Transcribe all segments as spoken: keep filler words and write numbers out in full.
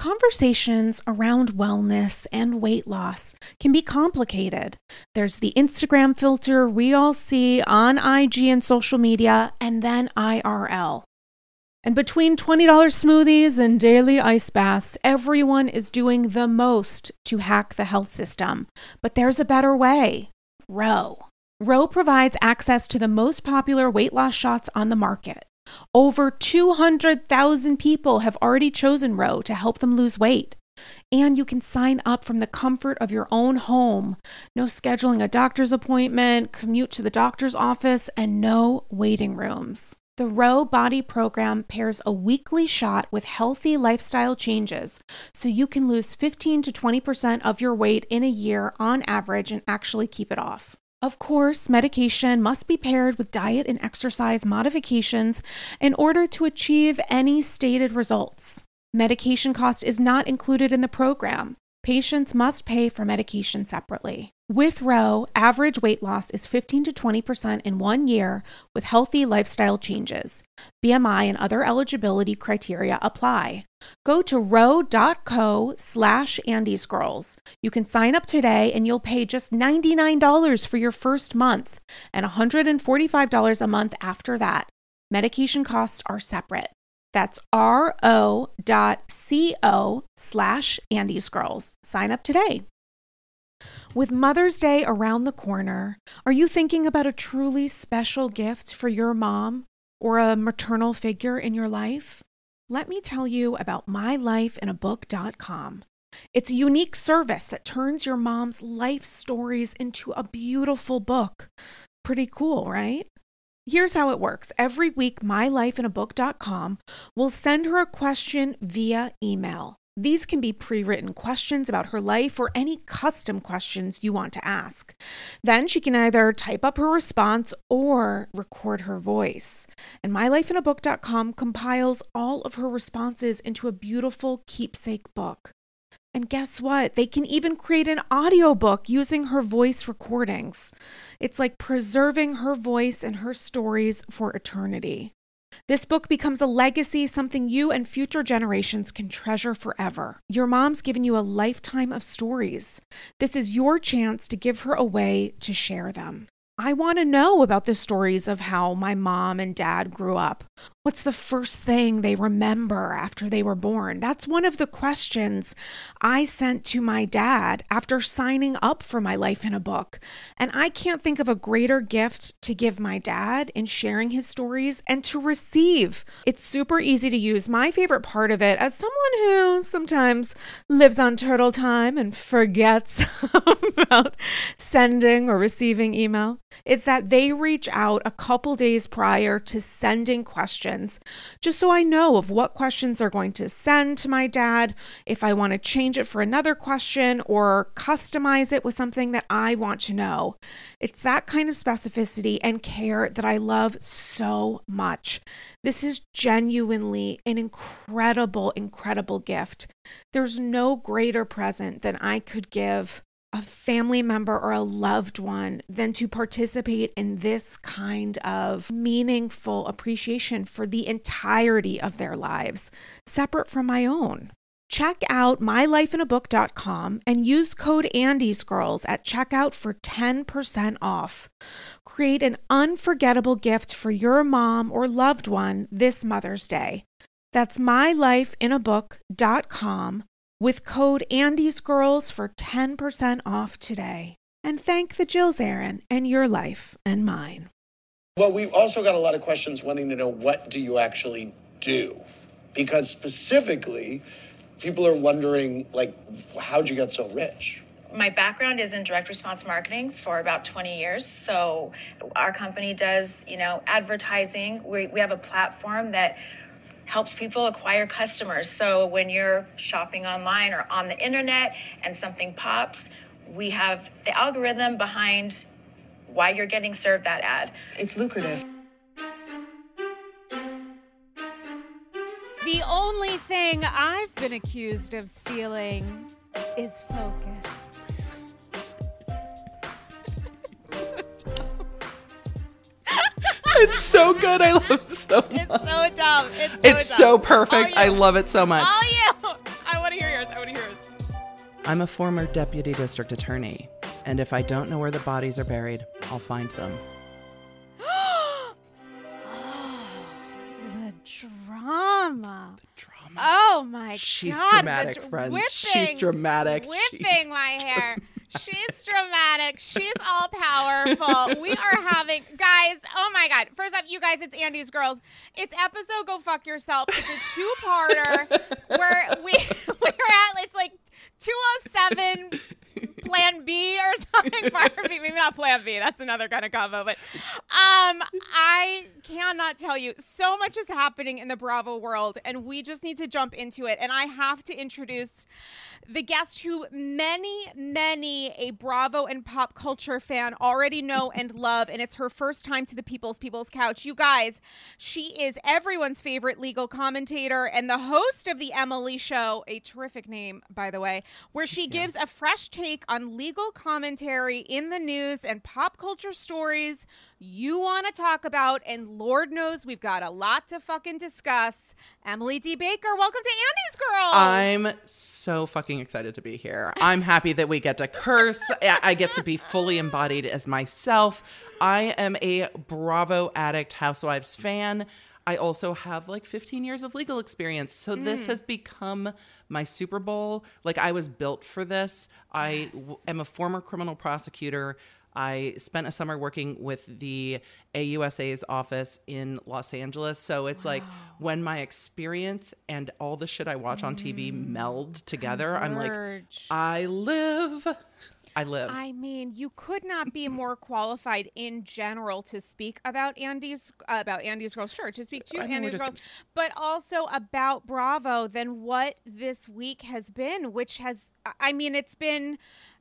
conversations around wellness and weight loss can be complicated. There's the Instagram filter we all see on I G and social media, and then I R L. And between twenty dollars smoothies and daily ice baths, everyone is doing the most to hack the health system. But there's a better way. Ro. Ro provides access to the most popular weight loss shots on the market. Over two hundred thousand people have already chosen Ro to help them lose weight. And you can sign up from the comfort of your own home. No scheduling a doctor's appointment, commute to the doctor's office, and no waiting rooms. The Ro Body Program pairs a weekly shot with healthy lifestyle changes, so you can lose fifteen to twenty percent of your weight in a year on average and actually keep it off. Of course, medication must be paired with diet and exercise modifications in order to achieve any stated results. Medication cost is not included in the program. Patients must pay for medication separately. With Ro, average weight loss is fifteen to twenty percent in one year with healthy lifestyle changes. B M I and other eligibility criteria apply. Go to ro.co slash Andy's Girls. You can sign up today and you'll pay just ninety-nine dollars for your first month and one hundred forty-five dollars a month after that. Medication costs are separate. That's ro.co slash Andy's Girls. Sign up today. With Mother's Day around the corner, are you thinking about a truly special gift for your mom or a maternal figure in your life? Let me tell you about my life in a book dot com. It's a unique service that turns your mom's life stories into a beautiful book. Pretty cool, right? Here's how it works. Every week, my life in a book dot com will send her a question via email. These can be pre-written questions about her life or any custom questions you want to ask. Then she can either type up her response or record her voice. And my life in a book dot com compiles all of her responses into a beautiful keepsake book. And guess what? They can even create an audiobook using her voice recordings. It's like preserving her voice and her stories for eternity. This book becomes a legacy, something you and future generations can treasure forever. Your mom's given you a lifetime of stories. This is your chance to give her a way to share them. I want to know about the stories of how my mom and dad grew up. What's the first thing they remember after they were born? That's one of the questions I sent to my dad after signing up for my life in a book. And I can't think of a greater gift to give my dad in sharing his stories and to receive. It's super easy to use. My favorite part of it, as someone who sometimes lives on turtle time and forgets about sending or receiving email, is that they reach out a couple days prior to sending questions, just so I know of what questions they're going to send to my dad, if I want to change it for another question or customize it with something that I want to know. It's that kind of specificity and care that I love so much. This is genuinely an incredible, incredible gift. There's no greater present than I could give a family member or a loved one than to participate in this kind of meaningful appreciation for the entirety of their lives, separate from my own. Check out my life in a book dot com and use code Andy's Girls at checkout for ten percent off. Create an unforgettable gift for your mom or loved one this Mother's Day. That's my life in a book dot com with code Andy's Girls for ten percent off today. And thank the Jills Aaron and your life and mine. Well, we've also got a lot of questions wanting to know, what do you actually do? Because specifically, people are wondering, like, how'd you get so rich? My background is in direct response marketing for about twenty years. So our company does, you know, advertising. We, we have a platform that helps people acquire customers. So when you're shopping online or on the internet and something pops, we have the algorithm behind why you're getting served that ad. It's lucrative. The only thing I've been accused of stealing is focus. It's so good. I love it so much. It's so dumb. It's so It's dumb. so perfect. I love it so much. All you. I want to hear I want to hear this. I'm a former deputy district attorney, and if I don't know where the bodies are buried, I'll find them. The drama. The drama. Oh my She's God. dramatic, the friends. Whipping, She's dramatic. Whipping She's my hair. She's dramatic. She's all powerful. We are having, guys, oh my God. First off, you guys, it's Andy's Girls. It's episode Go Fuck Yourself. It's a two-parter where we, we're at, it's like two oh seven Plan B or something. Part B. Maybe not Plan B. That's another kind of combo. But um, I cannot tell you. So much is happening in the Bravo world, and we just need to jump into it. And I have to introduce the guest who many, many a Bravo and pop culture fan already know and love, and it's her first time to the People's People's Couch. You guys, she is everyone's favorite legal commentator and the host of the Emily Show, a terrific name, by the way, where she gives a fresh take on legal commentary in the news and pop culture stories you want to talk about, and Lord knows we've got a lot to fucking discuss. Emily D. Baker, welcome to Andy's Girls. I'm so fucking excited to be here. I'm happy that we get to curse. I get to be fully embodied as myself. I am a Bravo addict Housewives fan. I also have like fifteen years of legal experience. So mm. this has become my Super Bowl. Like, I was built for this. I yes. w- am a former criminal prosecutor. I spent a summer working with the A U S A's office in Los Angeles. So it's wow. like when my experience and all the shit I watch on T V mm. meld together, Converge. I'm like, I live. I live. I mean, you could not be more qualified in general to speak about Andy's uh, about Andy's Girls Church, to speak to I mean, Andy's Girls, just... but also about Bravo than what this week has been, which has, I mean, it's been,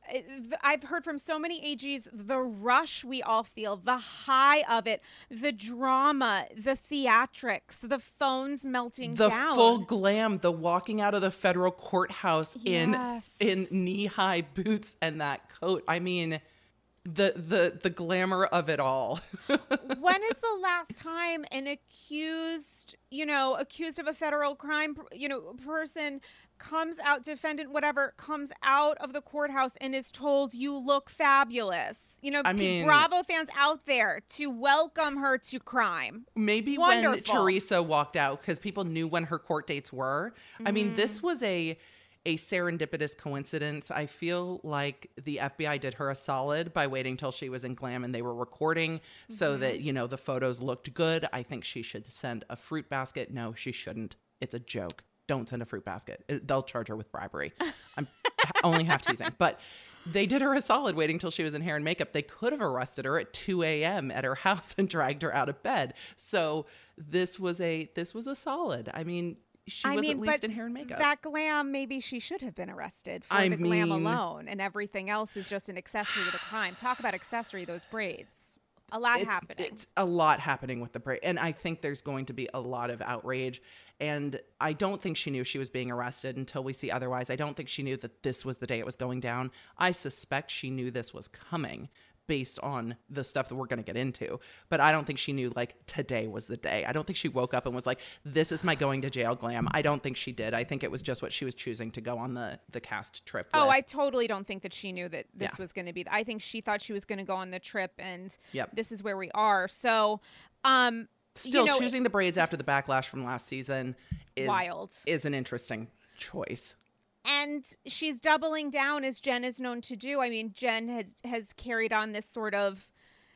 I've heard from so many A Gs, the rush we all feel, the high of it, the drama, the theatrics, the phones melting the down. The full glam, the walking out of the federal courthouse yes. in in knee-high boots and that coat. I mean, the the the glamour of it all. When is the last time an accused, you know, accused of a federal crime, you know, person comes out, defendant, whatever, comes out of the courthouse and is told, you look fabulous? You know, I mean, Bravo fans out there to welcome her to crime. Maybe Wonderful. When Teresa walked out, because people knew when her court dates were. Mm-hmm. I mean, this was a a serendipitous coincidence. I feel like the F B I did her a solid by waiting till she was in glam and they were recording mm-hmm. so that, you know, the photos looked good. I think she should send a fruit basket. No, she shouldn't. It's a joke. Don't send a fruit basket. It, they'll charge her with bribery. I'm only half teasing. But they did her a solid waiting till she was in hair and makeup. They could have arrested her at two a.m. at her house and dragged her out of bed. So this was a this was a solid. I mean, she I was mean, at least in hair and makeup. That glam, maybe she should have been arrested for I the glam mean, alone, and everything else is just an accessory to the crime. Talk about accessory, those braids. A lot it's, happening. It's a lot happening with the braid. And I think there's going to be a lot of outrage. And I don't think she knew she was being arrested until we see otherwise. I don't think she knew that this was the day it was going down. I suspect she knew this was coming based on the stuff that we're going to get into. But I don't think she knew, like, today was the day. I don't think she woke up and was like, this is my going to jail glam. I don't think she did. I think it was just what she was choosing to go on the, the cast trip with. Oh, I totally don't think that she knew that this yeah. was going to be. I think she thought she was going to go on the trip, and yep. this is where we are. So, um, still you know, choosing the braids after the backlash from last season is wild. Is an interesting choice. And she's doubling down, as Jen is known to do. I mean, Jen had, has carried on this sort of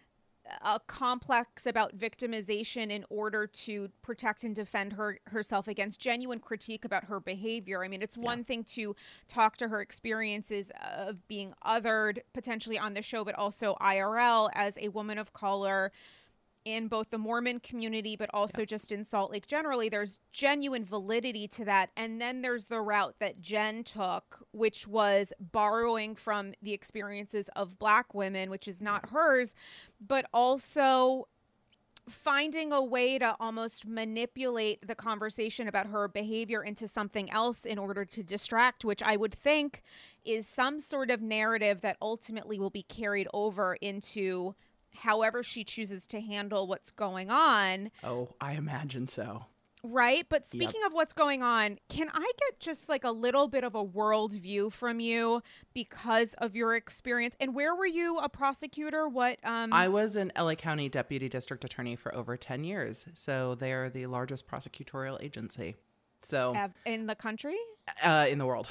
a complex about victimization in order to protect and defend her herself against genuine critique about her behavior. I mean, it's one yeah. thing to talk to her experiences of being othered potentially on the show, but also I R L as a woman of color in both the Mormon community, but also yeah. just in Salt Lake generally. There's genuine validity to that. And then there's the route that Jen took, which was borrowing from the experiences of Black women, which is not hers, but also finding a way to almost manipulate the conversation about her behavior into something else in order to distract, which I would think is some sort of narrative that ultimately will be carried over into however she chooses to handle what's going on. Oh, I imagine so. Right. But speaking yep. of what's going on, can I get just like a little bit of a world view from you because of your experience? And where were you a prosecutor? What? Um... I was an L A County Deputy District Attorney for over ten years. So they're the largest prosecutorial agency. So in the country? Uh, in the world.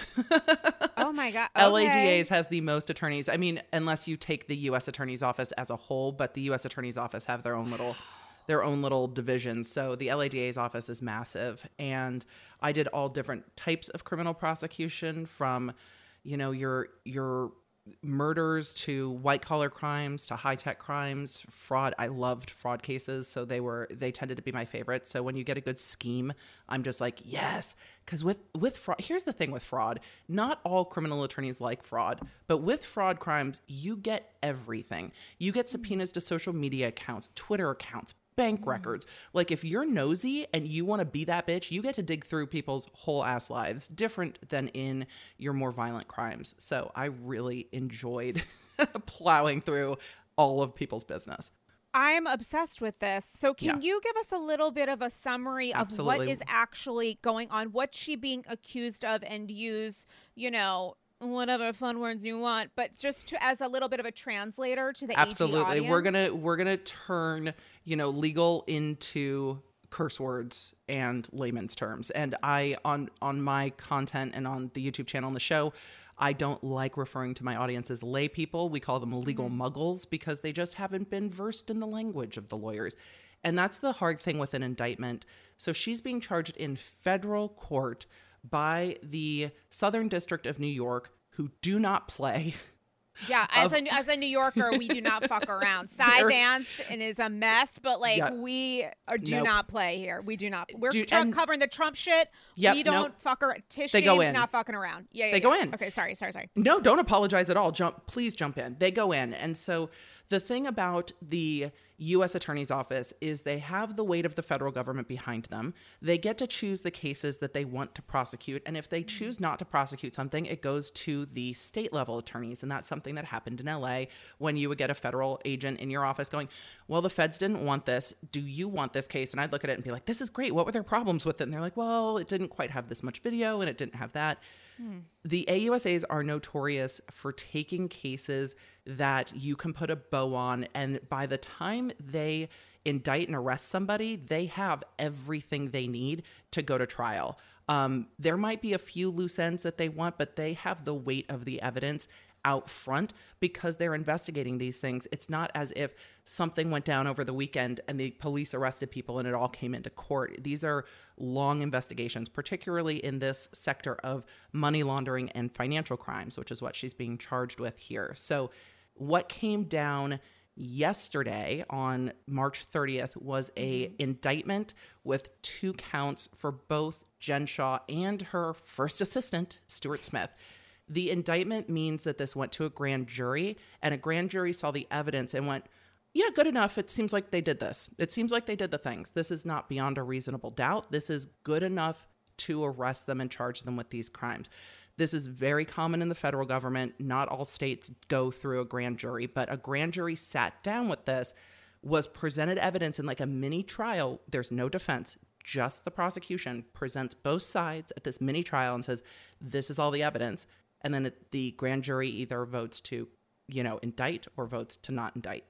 Oh my God. Okay. L A D A's has the most attorneys. I mean, unless you take the U S Attorney's Office as a whole, but the U S Attorney's Office have their own little their own little divisions. So the L A D A's office is massive. And I did all different types of criminal prosecution, from, you know, your your murders to white collar crimes to high tech crimes, fraud. I loved fraud cases. So they were, they tended to be my favorite. So when you get a good scheme, I'm just like, yes. Cause with, with fraud, here's the thing with fraud, not all criminal attorneys like fraud, but with fraud crimes, you get everything. You get subpoenas to social media accounts, Twitter accounts, bank records. Like if you're nosy and you want to be that bitch, you get to dig through people's whole ass lives, different than in your more violent crimes. So I really enjoyed plowing through all of people's business. I'm obsessed with this. So can Yeah. you give us a little bit of a summary of Absolutely. what is actually going on? What's she being accused of, and use, you know, whatever fun words you want, but just to, as a little bit of a translator to the Absolutely. A G We're audience? gonna we're gonna turn, you know, legal into curse words and layman's terms. And I on on my content and on the YouTube channel and the show, I don't like referring to my audience as lay people. We call them legal mm-hmm. muggles because they just haven't been versed in the language of the lawyers. And that's the hard thing with an indictment. So she's being charged in federal court by the Southern District of New York, who do not play. Yeah, as of, a as a New Yorker, we do not fuck around. Cy Vance and is a mess, but like yeah, we are, do nope. not play here. We do not. We're do, and, covering the Trump shit. Yep, we don't nope. fuck around. Tish is not fucking around. Yeah, yeah they yeah. go in. Okay, sorry, sorry, sorry. No, don't apologize at all. Jump, please jump in. They go in, and so the thing about the U S Attorney's Office is they have the weight of the federal government behind them. They get to choose the cases that they want to prosecute. And if they choose not to prosecute something, it goes to the state level attorneys. And that's something that happened in L A when you would get a federal agent in your office going, well, the feds didn't want this. Do you want this case? And I'd look at it and be like, this is great. What were their problems with it? And they're like, well, it didn't quite have this much video and it didn't have that. Hmm. The A U S As are notorious for taking cases that you can put a bow on, and by the time they indict and arrest somebody, they have everything they need to go to trial. Um, there might be a few loose ends that they want, but they have the weight of the evidence out front because they're investigating these things. It's not as if something went down over the weekend and the police arrested people and it all came into court. These are long investigations, particularly in this sector of money laundering and financial crimes, which is what she's being charged with here. So what came down yesterday on March thirtieth was a mm-hmm. indictment with two counts for both Jen Shaw and her first assistant, Stuart Smith. The indictment means that this went to a grand jury, and a grand jury saw the evidence and went, yeah, good enough. It seems like they did this. It seems like they did the things. This is not beyond a reasonable doubt. This is good enough to arrest them and charge them with these crimes. This is very common in the federal government. Not all states go through a grand jury, but a grand jury sat down with this, was presented evidence in like a mini trial. There's no defense. Just the prosecution presents both sides at this mini trial and says, this is all the evidence. And then the grand jury either votes to, you know, indict or votes to not indict.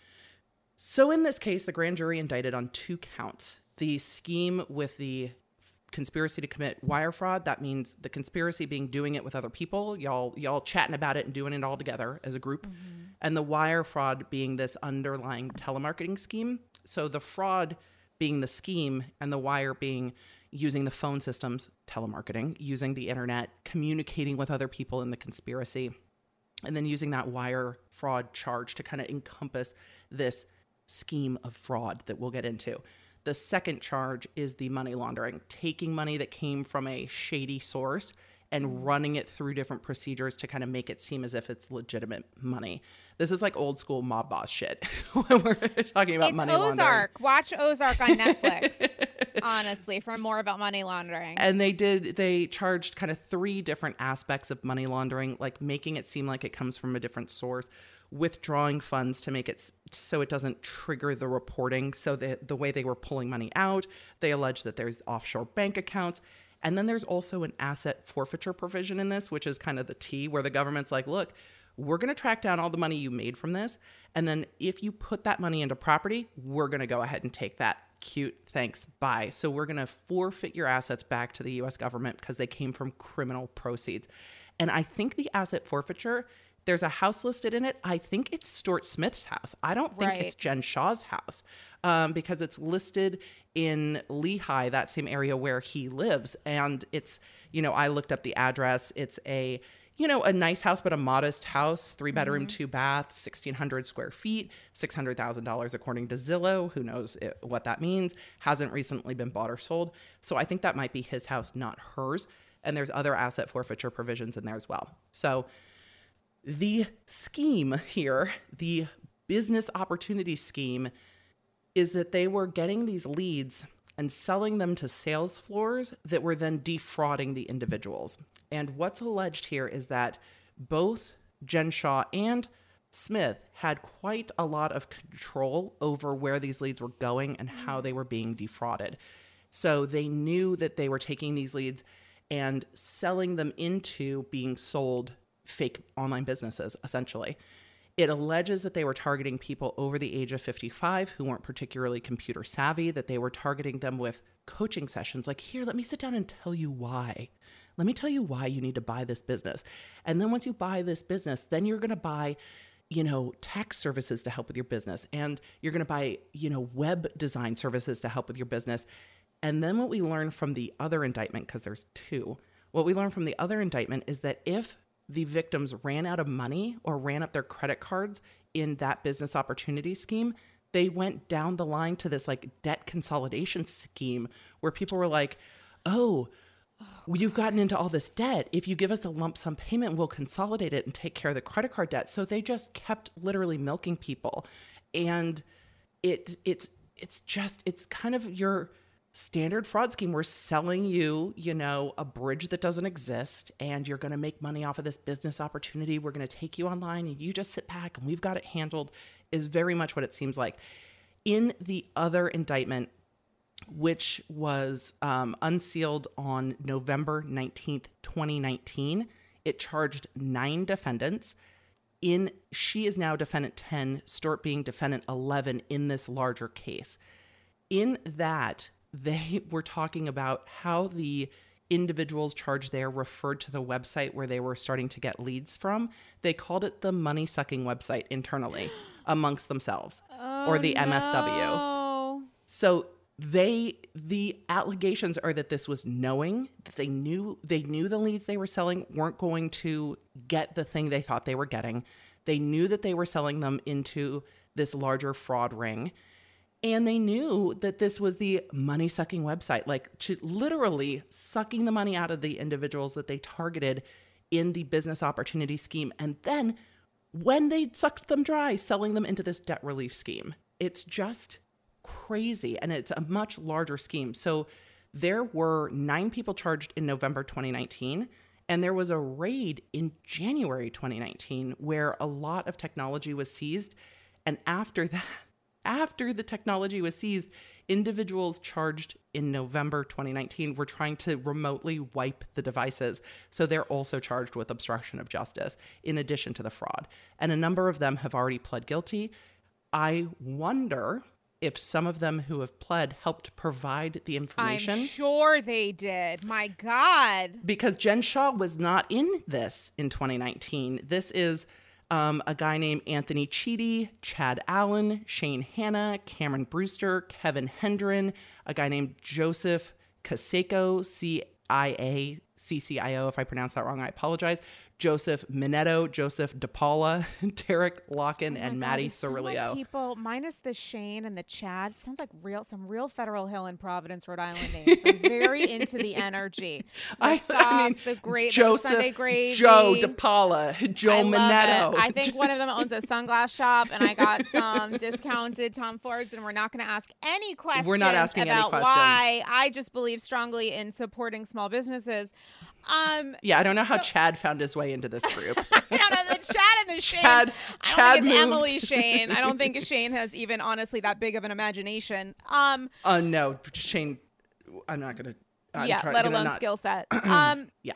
So in this case, the grand jury indicted on two counts. The scheme with the conspiracy to commit wire fraud, that means the conspiracy being doing it with other people, y'all y'all chatting about it and doing it all together as a group. Mm-hmm. And the wire fraud being this underlying telemarketing scheme. So the fraud being the scheme and the wire being using the phone systems, telemarketing, using the internet, communicating with other people in the conspiracy, and then using that wire fraud charge to kind of encompass this scheme of fraud that we'll get into. The second charge is the money laundering, taking money that came from a shady source and running it through different procedures to kind of make it seem as if it's legitimate money. This is like old school mob boss shit when we're talking about it's money Ozark. laundering. Watch Ozark on Netflix, honestly, for more about money laundering. And they did, they charged kind of three different aspects of money laundering, like making it seem like it comes from a different source, withdrawing funds to make it so it doesn't trigger the reporting. So the, the way they were pulling money out, they allege that there's offshore bank accounts. And then there's also an asset forfeiture provision in this, which is kind of the T, where the government's like, look, we're going to track down all the money you made from this. And then if you put that money into property, we're going to go ahead and take that. Cute, thanks, bye. So we're going to forfeit your assets back to the U S government because they came from criminal proceeds. And I think the asset forfeiture, there's a house listed in it. I think it's Stuart Smith's house. I don't think Right. it's Jen Shaw's house um, because it's listed in Lehigh, that same area where he lives. And it's, you know, I looked up the address. It's a, you know, a nice house, but a modest house, three bedroom, mm-hmm. two bath, sixteen hundred square feet, six hundred thousand dollars according to Zillow. Who knows it, what that means? Hasn't recently been bought or sold. So I think that might be his house, not hers. And there's other asset forfeiture provisions in there as well. So the scheme here, the business opportunity scheme, is that they were getting these leads and selling them to sales floors that were then defrauding the individuals. And what's alleged here is that both Jen Shaw and Smith had quite a lot of control over where these leads were going and how they were being defrauded. So they knew that they were taking these leads and selling them into being sold fake online businesses, essentially. It alleges that they were targeting people over the age of fifty-five who weren't particularly computer savvy, that they were targeting them with coaching sessions like, here, let me sit down and tell you why. Let me tell you why you need to buy this business. And then once you buy this business, then you're going to buy, you know, tax services to help with your business. And you're going to buy, you know, web design services to help with your business. And then what we learn from the other indictment, because there's two, what we learn from the other indictment is that if the victims ran out of money or ran up their credit cards in that business opportunity scheme, they went down the line to this like debt consolidation scheme where people were like, oh, oh you've gotten into all this debt. If you give us a lump sum payment, we'll consolidate it and take care of the credit card debt. So they just kept literally milking people. And it it's it's just, it's kind of your standard fraud scheme. We're selling you, you know, a bridge that doesn't exist, and you're going to make money off of this business opportunity. We're going to take you online and you just sit back and we've got it handled, is very much what it seems like. In the other indictment, which was um, unsealed on November nineteenth, twenty nineteen, it charged nine defendants. In she is now defendant ten, Stuart being defendant eleven in this larger case. In that, they were talking about how the individuals charged there referred to the website where they were starting to get leads from. They called it the money-sucking website internally amongst themselves, oh, or the no. M S W. So they, the allegations are that this was knowing, that they knew, they knew the leads they were selling weren't going to get the thing they thought they were getting. They knew that they were selling them into this larger fraud ring. And they knew that this was the money-sucking website, like to literally sucking the money out of the individuals that they targeted in the business opportunity scheme. And then when they sucked them dry, selling them into this debt relief scheme. It's just crazy. And it's a much larger scheme. So there were nine people charged in November twenty nineteen. And there was a raid in January twenty nineteen where a lot of technology was seized. And after that, After the technology was seized, individuals charged in November twenty nineteen were trying to remotely wipe the devices. So they're also charged with obstruction of justice in addition to the fraud. And a number of them have already pled guilty. I wonder if some of them who have pled helped provide the information. I'm sure they did. My God. Because Jen Shaw was not in this in twenty nineteen. This is Um, a guy named Anthony Cheedy, Chad Allen, Shane Hanna, Cameron Brewster, Kevin Hendren, a guy named Joseph Caseko, C I A C C I O. If I pronounce that wrong, I apologize. Joseph Minetto, Joseph DePaula, Derek Locken, Oh my and God, Maddie these sound like Cirillo. people minus the Shane and the Chad sounds like real some real Federal Hill in Providence, Rhode Island names. I'm very into the energy. The I- sauce, I mean, the great the Joseph, Sunday gravy. Joe DePaula, Joe I love Minetto. it. I think one of them owns a sunglass shop, and I got some discounted Tom Fords, and we're not going to ask any questions We're not asking any about questions. why. I just believe strongly in supporting small businesses. Um, Yeah, I don't know how Chad found his way into this group. I don't know, the Chad and the Shane. Chad- I don't Chad think it's moved. Emily Shane. I don't think Shane has even honestly that big of an imagination. Um, Uh, no, Shane, I'm not going to. yeah, let alone not, skill set. um, Yeah.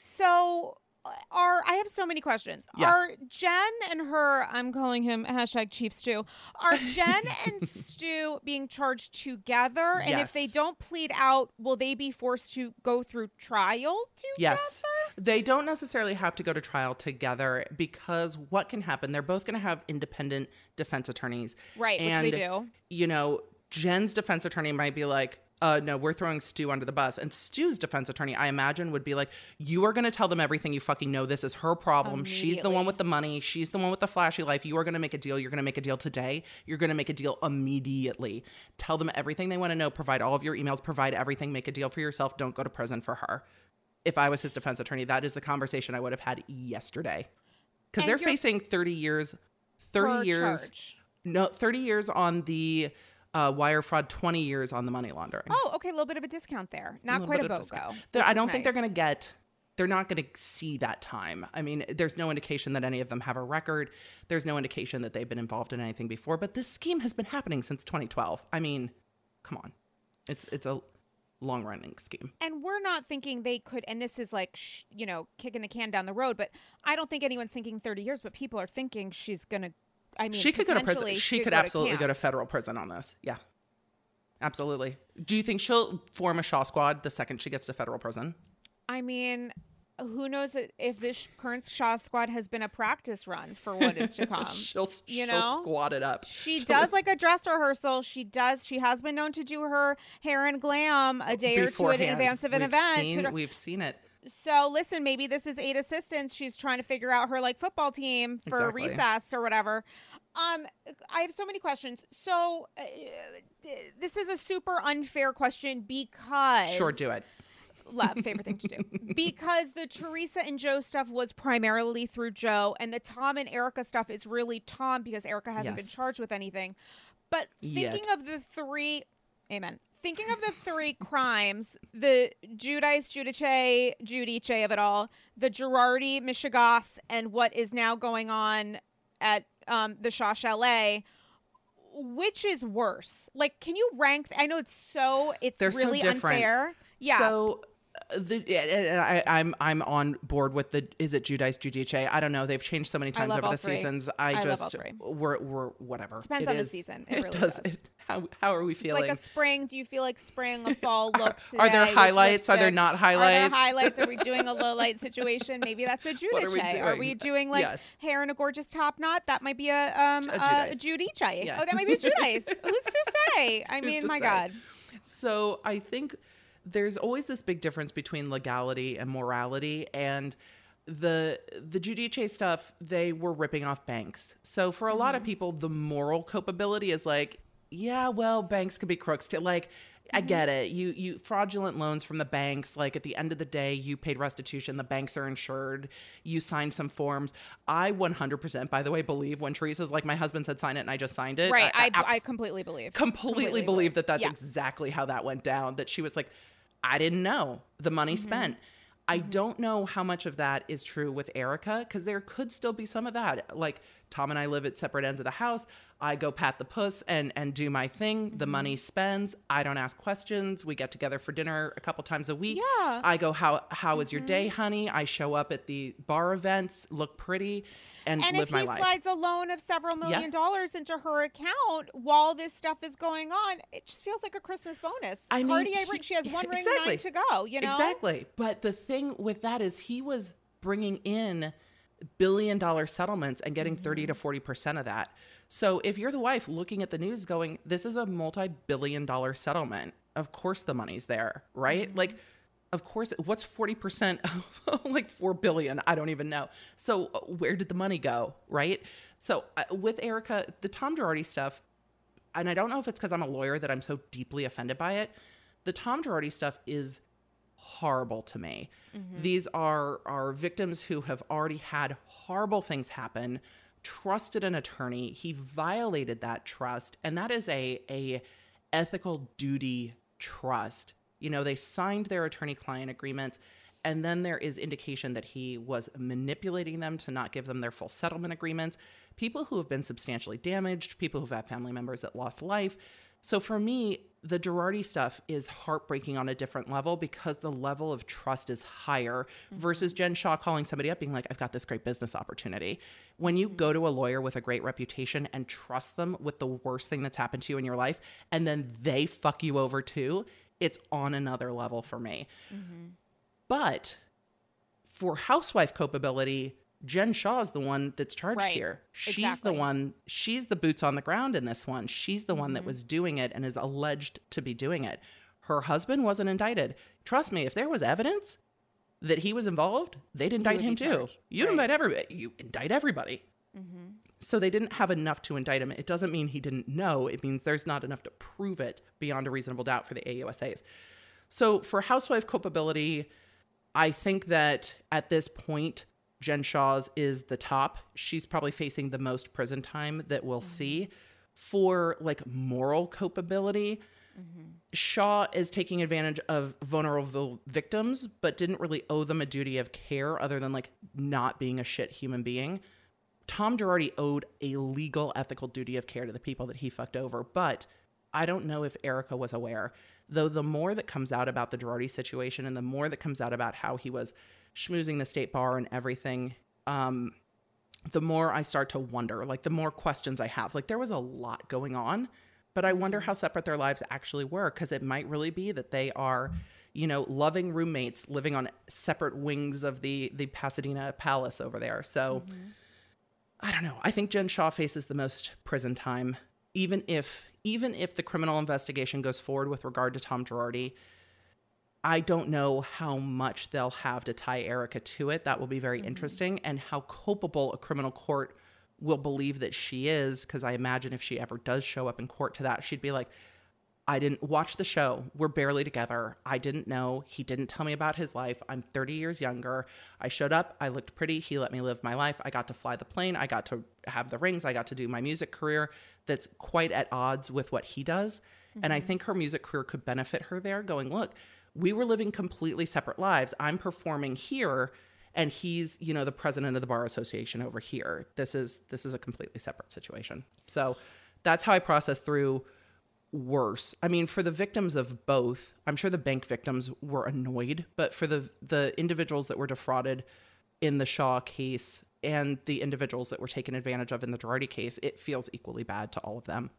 So are I have so many questions. Yeah. Are Jen and her, I'm calling him hashtag Chief Stu, are Jen and Stu being charged together? And if they Yes. don't plead out, will they be forced to go through trial together? Yes. They don't necessarily have to go to trial together because what can happen, they're both going to have independent defense attorneys. Right, which and, they do. You know, Jen's defense attorney might be like, uh, no, we're throwing Stu under the bus. And Stu's defense attorney, I imagine, would be like, you are going to tell them everything you fucking know. This is her problem. She's the one Immediately. with the money. She's the one with the flashy life. You are going to make a deal. You're going to make a deal today. You're going to make a deal immediately. Tell them everything they want to know. Provide all of your emails. Provide everything. Make a deal for yourself. Don't go to prison for her. If I was his defense attorney, that is the conversation I would have had yesterday. Because And they're you're- facing thirty years, thirty Per years, charge. no, thirty years on the uh, wire fraud, twenty years on the money laundering. Oh, okay, a little bit of a discount there. Not little quite a bit of BOGO. discount. They're- which I is don't think they're nice. going to get, they're not going to see that time. I mean, there's no indication that any of them have a record. There's no indication that they've been involved in anything before, but this scheme has been happening since twenty twelve. I mean, come on. It's, it's a long running scheme. And we're not thinking they could, and this is like, sh- you know, kicking the can down the road, but I don't think anyone's thinking thirty years, but people are thinking she's going to, I mean, She could go to prison. potentially She could go to absolutely camp. go to federal prison on this. Yeah. Absolutely. Do you think she'll form a Shaw Squad the second she gets to federal prison? I mean, who knows if this current Shaw Squad has been a practice run for what is to come. she'll you she'll know? squat it up. She does like a dress rehearsal. She does. She has been known to do her hair and glam a day or two in Beforehand. advance of an We've event. Seen, to- we've seen it. So listen, maybe this is eight assistants. She's trying to figure out her like football team for Exactly. recess or whatever. Um, I have so many questions. So uh, this is a super unfair question because Sure, do it. Love, favorite thing to do. Because the Teresa and Joe stuff was primarily through Joe, and the Tom and Erica stuff is really Tom because Erica hasn't been Yes. charged with anything. But thinking Yet. of the three, amen. Thinking of the three crimes, the Giudice, Giudice, Giudice of it all, the Girardi, Michigas, and what is now going on at um, the Shaw Chalet, which is worse? Like, can you rank? I know it's so, it's They're so really different. unfair. Yeah. So uh, the and I, I'm I'm on board with the is it Giudice Giudice? I don't know. They've changed so many times love over all the three. seasons. I, I love just all three. we're we're whatever. Depends It on the is- season. It really does. does. It- how how are we It's feeling? like a spring. Do you feel like spring, a fall look today? Are there Which highlights? Are there lipstick? not Are there highlights? highlights? Are we doing a low light situation? Maybe that's a What are we Giudice. Are doing? we doing like Yes. hair in a gorgeous top knot? That might be a um A a Giudice. Giudice. Yeah. Oh, that might be a Giudice. Who's to say? I Who's mean, to my say? God. So I think there's always this big difference between legality and morality, and the the Giudice stuff, they were ripping off banks. So for a lot of people, the moral culpability is like, yeah, well, banks could be crooks too. Like, I get it. You you fraudulent loans from the banks. Like at the end of the day, you paid restitution. The banks are insured. You signed some forms. I one hundred percent, by the way, believe when Teresa's like, my husband said sign it and I just signed it. Right. I, I, abs- completely believe. completely, believe that that's Yeah. exactly how that went down. That she was like, I didn't know the money Mm-hmm. spent. I don't know how much of that is true with Erica, because there could still be some of that. Like Tom and I live at separate ends of the house. I go pat the puss and and do my thing. Mm-hmm. The money spends. I don't ask questions. We get together for dinner a couple times a week. Yeah. I go, how how was your Mm-hmm. day, honey? I show up at the bar events, look pretty, and, And live if my he life. slides a loan of several million dollars into her account while this stuff is going on, it just feels like a Christmas bonus. I mean, Cartier he- ring, she has one ring, exactly. nine to go. You know, Exactly. But the thing with that is he was bringing in billion dollar settlements and getting thirty to forty percent of that. So if you're the wife looking at the news going, this is a multi-billion dollar settlement, of course the money's there, right? Like Of course, what's forty percent of like four billion? I don't even know. So uh, where did the money go, right? So uh, with Erika, the Tom Girardi stuff, and I don't know if it's because I'm a lawyer that I'm so deeply offended by it. The Tom Girardi stuff is horrible to me. Mm-hmm. These are, are victims who have already had horrible things happen, trusted an attorney. He violated that trust. And that is a, a ethical duty trust. You know, they signed their attorney-client agreement, and then there is indication that he was manipulating them to not give them their full settlement agreements. People who have been substantially damaged, people who've had family members that lost life. So for me, the Girardi stuff is heartbreaking on a different level because the level of trust is higher mm-hmm. versus Jen Shah calling somebody up being like, I've got this great business opportunity. When you mm-hmm. go to a lawyer with a great reputation and trust them with the worst thing that's happened to you in your life, and then they fuck you over too, it's on another level for me. Mm-hmm. But for housewife culpability, Jen Shah is the one that's charged right. here. She's exactly. the one, she's the boots on the ground in this one. She's the mm-hmm. one that was doing it and is alleged to be doing it. Her husband wasn't indicted. Trust me, if there was evidence that he was involved, they'd indict him too. You'd right. indict everybody. You indict everybody. Mm-hmm. So they didn't have enough to indict him. It doesn't mean he didn't know. It means there's not enough to prove it beyond a reasonable doubt for the A U S As. So for housewife culpability, I think that at this point, Jen Shah's is the top. She's probably facing the most prison time that we'll mm-hmm. see. For like moral culpability, mm-hmm. Shah is taking advantage of vulnerable victims, but didn't really owe them a duty of care other than like not being a shit human being. Tom Girardi owed a legal, ethical duty of care to the people that he fucked over, but I don't know if Erika was aware. Though the more that comes out about the Girardi situation and the more that comes out about how he was schmoozing the state bar and everything, um, the more I start to wonder, like the more questions I have. Like there was a lot going on, but I wonder how separate their lives actually were, because it might really be that they are, you know, loving roommates living on separate wings of the, the Pasadena Palace over there. So mm-hmm. I don't know. I think Jen Shah faces the most prison time, even if even if the criminal investigation goes forward with regard to Tom Girardi. I don't know how much they'll have to tie Erika to it. That will be very mm-hmm. interesting, and how culpable a criminal court will believe that she is, because I imagine if she ever does show up in court to that, she'd be like, I didn't watch the show. We're barely together. I didn't know. He didn't tell me about his life. I'm thirty years younger. I showed up. I looked pretty. He let me live my life. I got to fly the plane. I got to have the rings. I got to do my music career that's quite at odds with what he does. Mm-hmm. And I think her music career could benefit her there, going, look, we were living completely separate lives. I'm performing here, and he's, you know, the president of the Bar Association over here. This is this is a completely separate situation. So that's how I process through worse. I mean, for the victims of both, I'm sure the bank victims were annoyed, but for the the individuals that were defrauded in the Shah case and the individuals that were taken advantage of in the Girardi case, it feels equally bad to all of them.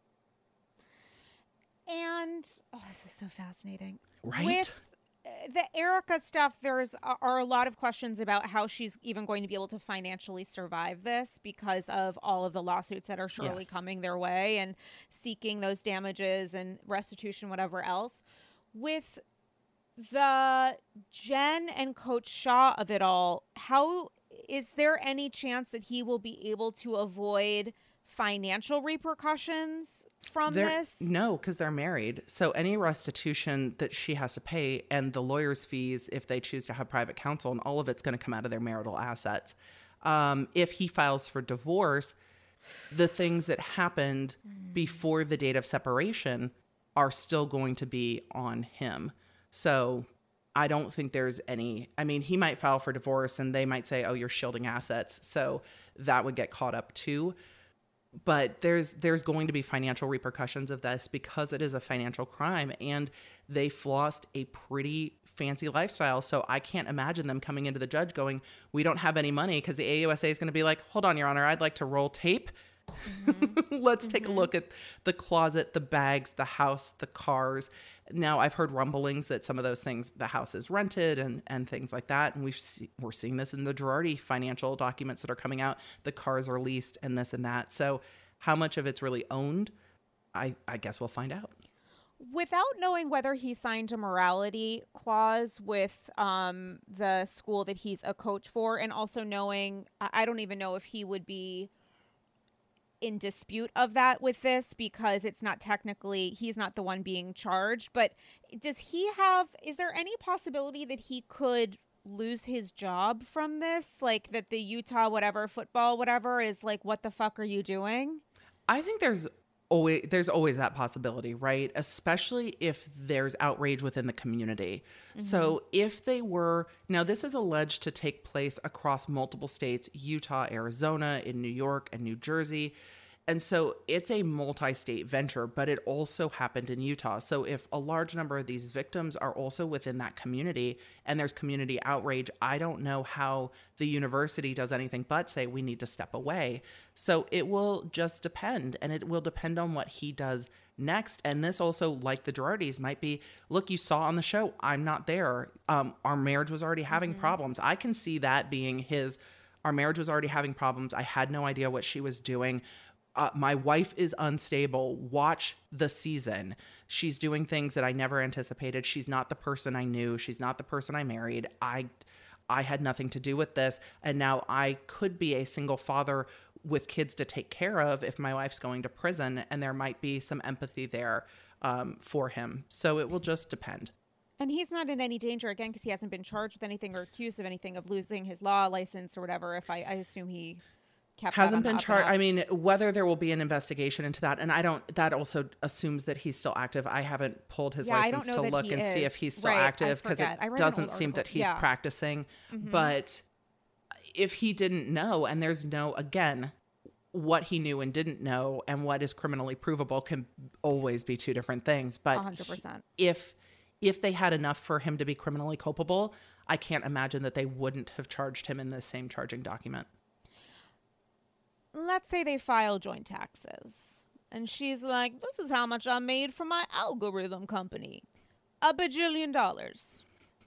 And oh, this is so fascinating. Right? With the Erika stuff, there's are a lot of questions about how she's even going to be able to financially survive this because of all of the lawsuits that are surely Yes. coming their way and seeking those damages and restitution, whatever else. With the Jen and Coach Shah of it all, how is there any chance that he will be able to avoid financial repercussions from They're- this? No, because they're married. So any restitution that she has to pay and the lawyer's fees, if they choose to have private counsel, and all of it's going to come out of their marital assets. Um, if he files for divorce, the things that happened mm. before the date of separation are still going to be on him. So I don't think there's any, I mean, he might file for divorce and they might say, oh, you're shielding assets. So that would get caught up too. But there's there's going to be financial repercussions of this because it is a financial crime, and they flossed a pretty fancy lifestyle. So I can't imagine them coming into the judge going, we don't have any money, because the A U S A is going to be like, hold on, Your Honor, I'd like to roll tape. Mm-hmm. Let's take mm-hmm. a look at the closet, the bags, the house, the cars. Now, I've heard rumblings that some of those things, the house is rented and, and things like that. And we've see, we're seeing this in the Girardi financial documents that are coming out. The cars are leased and this and that. So how much of it's really owned, I, I guess we'll find out. without knowing whether he signed a morality clause with um, the school that he's a coach for, and also knowing, I don't even know if he would be in dispute of that with this because it's not technically, he's not the one being charged, but does he have, is there any possibility that he could lose his job from this? Like that the Utah whatever football whatever is like, what the fuck are you doing? I think there's always there's always that possibility, right? Especially if there's outrage within the community. Mm-hmm. So if they were, now this is alleged to take place across multiple states, Utah, Arizona, in New York and New Jersey. And so it's a multi-state venture, but it also happened in Utah. So if a large number of these victims are also within that community and there's community outrage, I don't know how the university does anything but say we need to step away. So it will just depend, and it will depend on what he does next. And this also, like the Girardis, might be, look, you saw on the show, I'm not there. Um, our marriage was already having mm-hmm. problems. I can see that being his, our marriage was already having problems. I had no idea what she was doing. Uh, my wife is unstable. Watch the season. She's doing things that I never anticipated. She's not the person I knew. She's not the person I married. I, I had nothing to do with this. And now I could be a single father with kids to take care of if my wife's going to prison. And there might be some empathy there um, for him. So it will just depend. And he's not in any danger, again, because he hasn't been charged with anything or accused of anything of losing his law license or whatever. If I, I assume he... hasn't been charged. I mean, whether there will be an investigation into that. And I don't, that also assumes that he's still active. I haven't pulled his yeah, license to look and is. see if he's still right, active because it doesn't seem that he's yeah. practicing. Mm-hmm. But if he didn't know, and there's no, again, what he knew and didn't know and what is criminally provable can always be two different things. But one hundred percent. if, if they had enough for him to be criminally culpable, I can't imagine that they wouldn't have charged him in the same charging document. Let's say they file joint taxes and she's like, this is how much I made from my algorithm company. A bajillion dollars.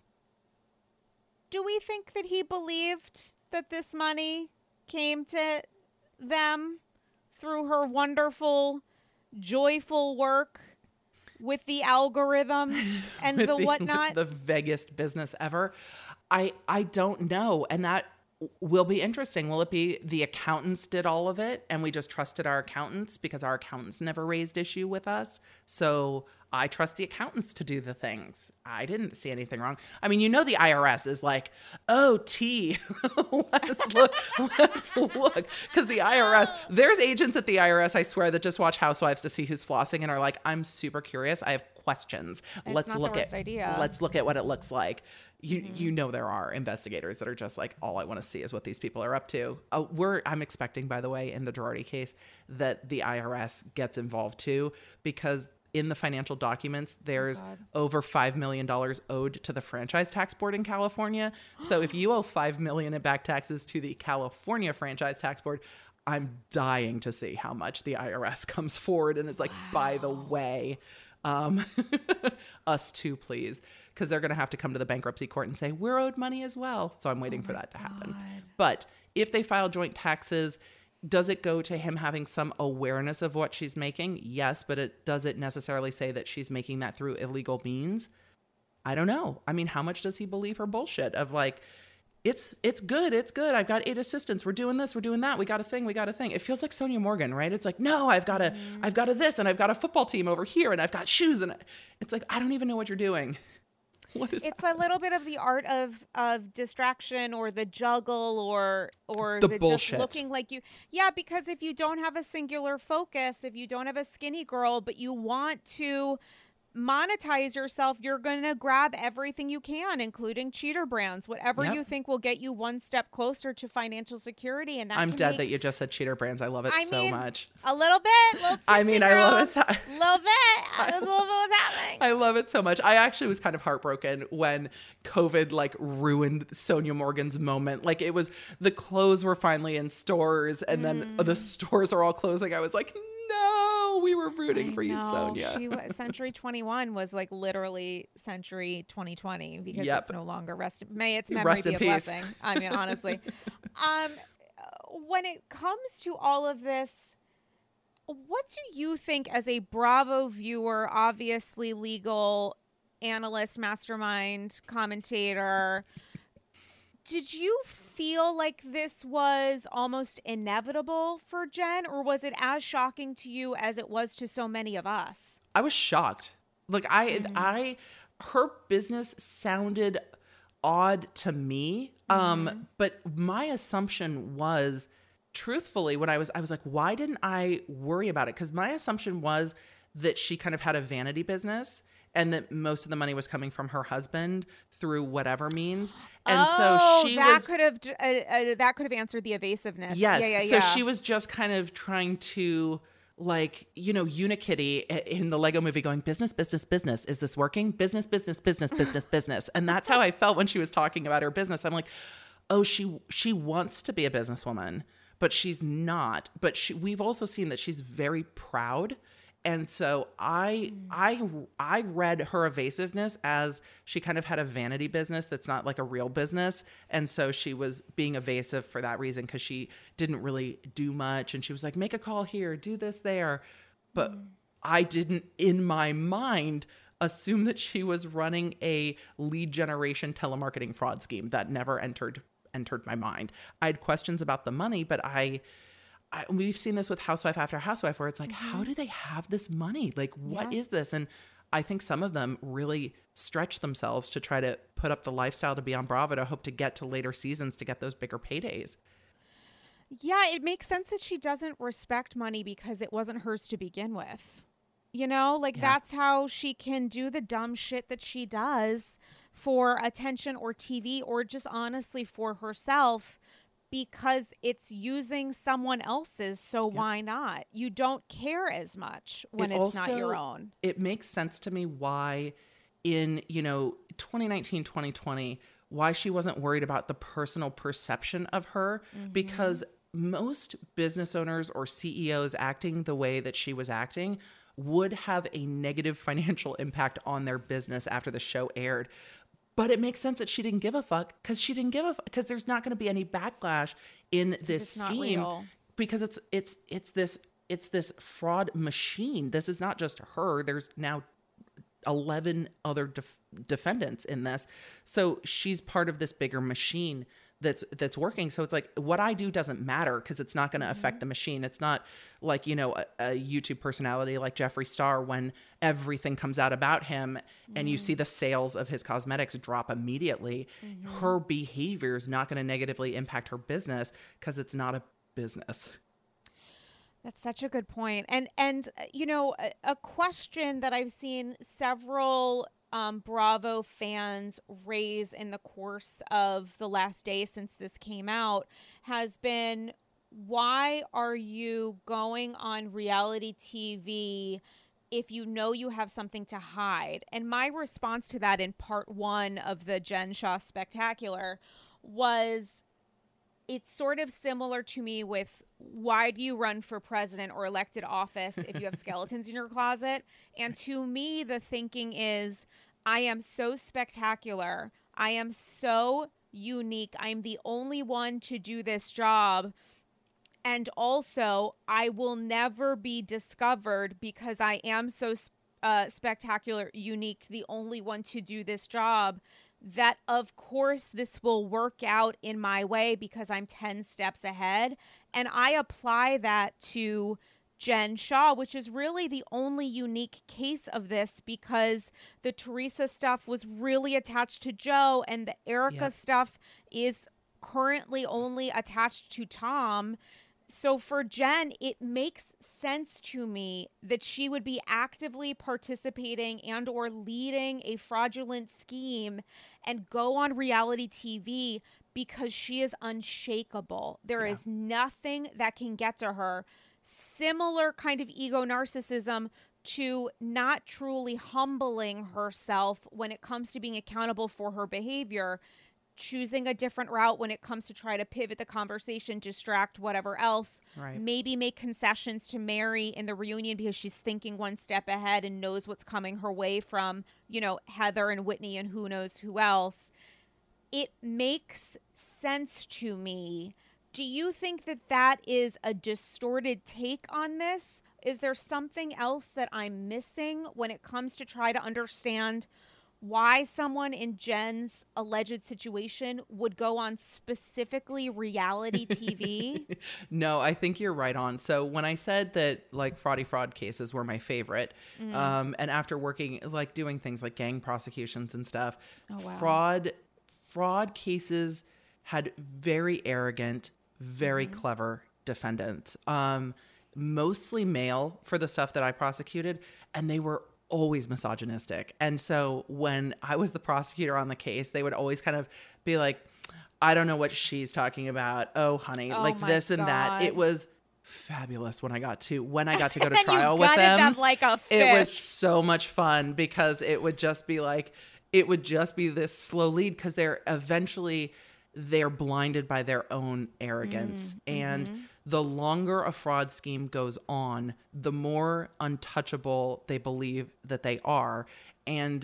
Do we think that he believed that this money came to them through her wonderful, joyful work with the algorithms and the, the whatnot? The vaguest business ever. I, I don't know. And that will be interesting. Will it be the accountants did all of it and we just trusted our accountants because our accountants never raised issue with us? So I trust the accountants to do the things. I didn't see anything wrong. I mean, you know, the I R S is like, oh, T, let's look, let's look. Because the I R S, there's agents at the I R S, I swear, that just watch Housewives to see who's flossing and are like, I'm super curious. I have questions. It's let's not look the worst at, idea. let's look at what it looks like. You Mm-hmm. you know there are investigators that are just like, all I want to see is what these people are up to. Uh, we're I'm expecting, by the way, in the Girardi case, that the I R S gets involved too, because in the financial documents, there's oh over five million dollars owed to the Franchise Tax Board in California. So if you owe five million dollars in back taxes to the California Franchise Tax Board, I'm dying to see how much the I R S comes forward and is like, wow. By the way, um, us too, please. Because they're going to have to come to the bankruptcy court and say, we're owed money as well. So I'm waiting oh for that to God. happen. But if they file joint taxes, does it go to him having some awareness of what she's making? Yes, but it does it necessarily say that she's making that through illegal means? I don't know. I mean, how much does he believe her bullshit of like, it's it's good, it's good. I've got eight assistants. We're doing this, we're doing that. We got a thing, we got a thing. It feels like Sonia Morgan, right? It's like, no, I've got a, mm. I've got a this, and I've got a football team over here, and I've got shoes, and it's like, I don't even know what you're doing. What is it's that? a little bit of the art of of distraction or the juggle or or the, the bullshit. Just looking like you. Yeah, because if you don't have a singular focus, if you don't have a skinny girl, but you want to monetize yourself, you're going to grab everything you can, including cheater brands, whatever yep. you think will get you one step closer to financial security. And that I'm can dead make, that you just said cheater brands. I love it I so mean, much. A little bit. Little I mean, girl, I love it. So, a little bit. That's a little bit what's happening. I love it so much. I actually was kind of heartbroken when COVID like ruined Sonia Morgan's moment. Like it was, the clothes were finally in stores and mm. then the stores are all closing. I was like, no, we were rooting I for you, know. Sonia. She was, Century twenty-one was like literally Century twenty twenty because yep. it's no longer rest. May its memory rest be in a peace. blessing. I mean, honestly, um, when it comes to all of this, what do you think as a Bravo viewer, obviously legal analyst, mastermind, commentator, did you feel like this was almost inevitable for Jen, or was it as shocking to you as it was to so many of us? I was shocked. Like I, Mm-hmm. I, her business sounded odd to me. Um, Mm-hmm. but my assumption was, truthfully, when I was, I was like, why didn't I worry about it? Because my assumption was that she kind of had a vanity business and that most of the money was coming from her husband through whatever means. And oh, so she that was, could have uh, uh, that could have answered the evasiveness. yes. Yeah, yeah, So yeah. she was just kind of trying to, like, you know, Unikitty in the Lego movie going, business, business, business. Is this working? Business, business, business, business, business. And that's how I felt when she was talking about her business. I'm like, oh, she she wants to be a businesswoman, but she's not. But she, we've also seen that she's very proud. And so I I I read her evasiveness as she kind of had a vanity business that's not like a real business. And so she was being evasive for that reason, because she didn't really do much. And she was like, make a call here, do this there. But mm. I didn't, in my mind, assume that she was running a lead generation telemarketing fraud scheme. That never entered entered my mind. I had questions about the money, but I... I, we've seen this with housewife after housewife, where it's like, mm-hmm. how do they have this money? Like, what yeah. is this? And I think some of them really stretch themselves to try to put up the lifestyle to be on Bravo to hope to get to later seasons to get those bigger paydays. Yeah, it makes sense that she doesn't respect money because it wasn't hers to begin with. You know, like yeah. that's how she can do the dumb shit that she does for attention or T V, or just honestly for herself, because it's using someone else's. So yep. why not? You don't care as much when it it's also, not your own. It makes sense to me why in, you know, twenty nineteen, twenty twenty, why she wasn't worried about the personal perception of her, mm-hmm. because most business owners or C E Os acting the way that she was acting would have a negative financial impact on their business after the show aired. But it makes sense that she didn't give a fuck, because she didn't give a fuck, because there's not going to be any backlash in this scheme, because it's it's it's this it's this fraud machine. This is not just her. There's now eleven other def- defendants in this, so she's part of this bigger machine that's that's working. So it's like, what I do doesn't matter, because it's not going to mm-hmm. affect the machine. It's not like, you know, a, a YouTube personality like Jeffree Star, when everything comes out about him mm-hmm. and you see the sales of his cosmetics drop immediately. Mm-hmm. Her behavior is not going to negatively impact her business, because it's not a business. That's such a good point. And, and you know, a, a question that I've seen several Um, Bravo fans raise in the course of the last day since this came out has been, why are you going on reality T V if you know you have something to hide? And my response to that in part one of the Jen Shah Spectacular was, it's sort of similar to me with, why do you run for president or elected office if you have skeletons in your closet? And to me, the thinking is, I am so spectacular. I am so unique. I'm the only one to do this job. And also, I will never be discovered because I am so uh, spectacular, unique, the only one to do this job, that of course this will work out in my way because I'm ten steps ahead. And I apply that to Jen Shah, which is really the only unique case of this, because the Teresa stuff was really attached to Joe, and the Erica yep. stuff is currently only attached to Tom. So for Jen, it makes sense to me that she would be actively participating and or leading a fraudulent scheme and go on reality T V, because she is unshakable. There yeah. is nothing that can get to her. Similar kind of ego narcissism to not truly humbling herself when it comes to being accountable for her behavior, choosing a different route when it comes to try to pivot the conversation, distract, whatever else, right. maybe make concessions to Mary in the reunion because she's thinking one step ahead and knows what's coming her way from, you know, Heather and Whitney and who knows who else. It makes sense to me. Do you think that that is a distorted take on this? Is there something else that I'm missing when it comes to try to understand why someone in Jen's alleged situation would go on specifically reality T V? No, I think you're right on. So when I said that like fraudy fraud cases were my favorite, mm. um, and after working, like doing things like gang prosecutions and stuff, oh, wow. fraud, fraud cases had very arrogant, very mm-hmm. clever defendants, um, mostly male for the stuff that I prosecuted. And they were always misogynistic. And so when I was the prosecutor on the case, they would always kind of be like, I don't know what she's talking about. Oh, honey, oh like this and God. that. It was fabulous when I got to, when I got to go to and trial you with them. them like a fish. It was so much fun because it would just be like, it would just be this slow lead because they're eventually, they're blinded by their own arrogance. Mm, and mm-hmm. the longer a fraud scheme goes on, the more untouchable they believe that they are. And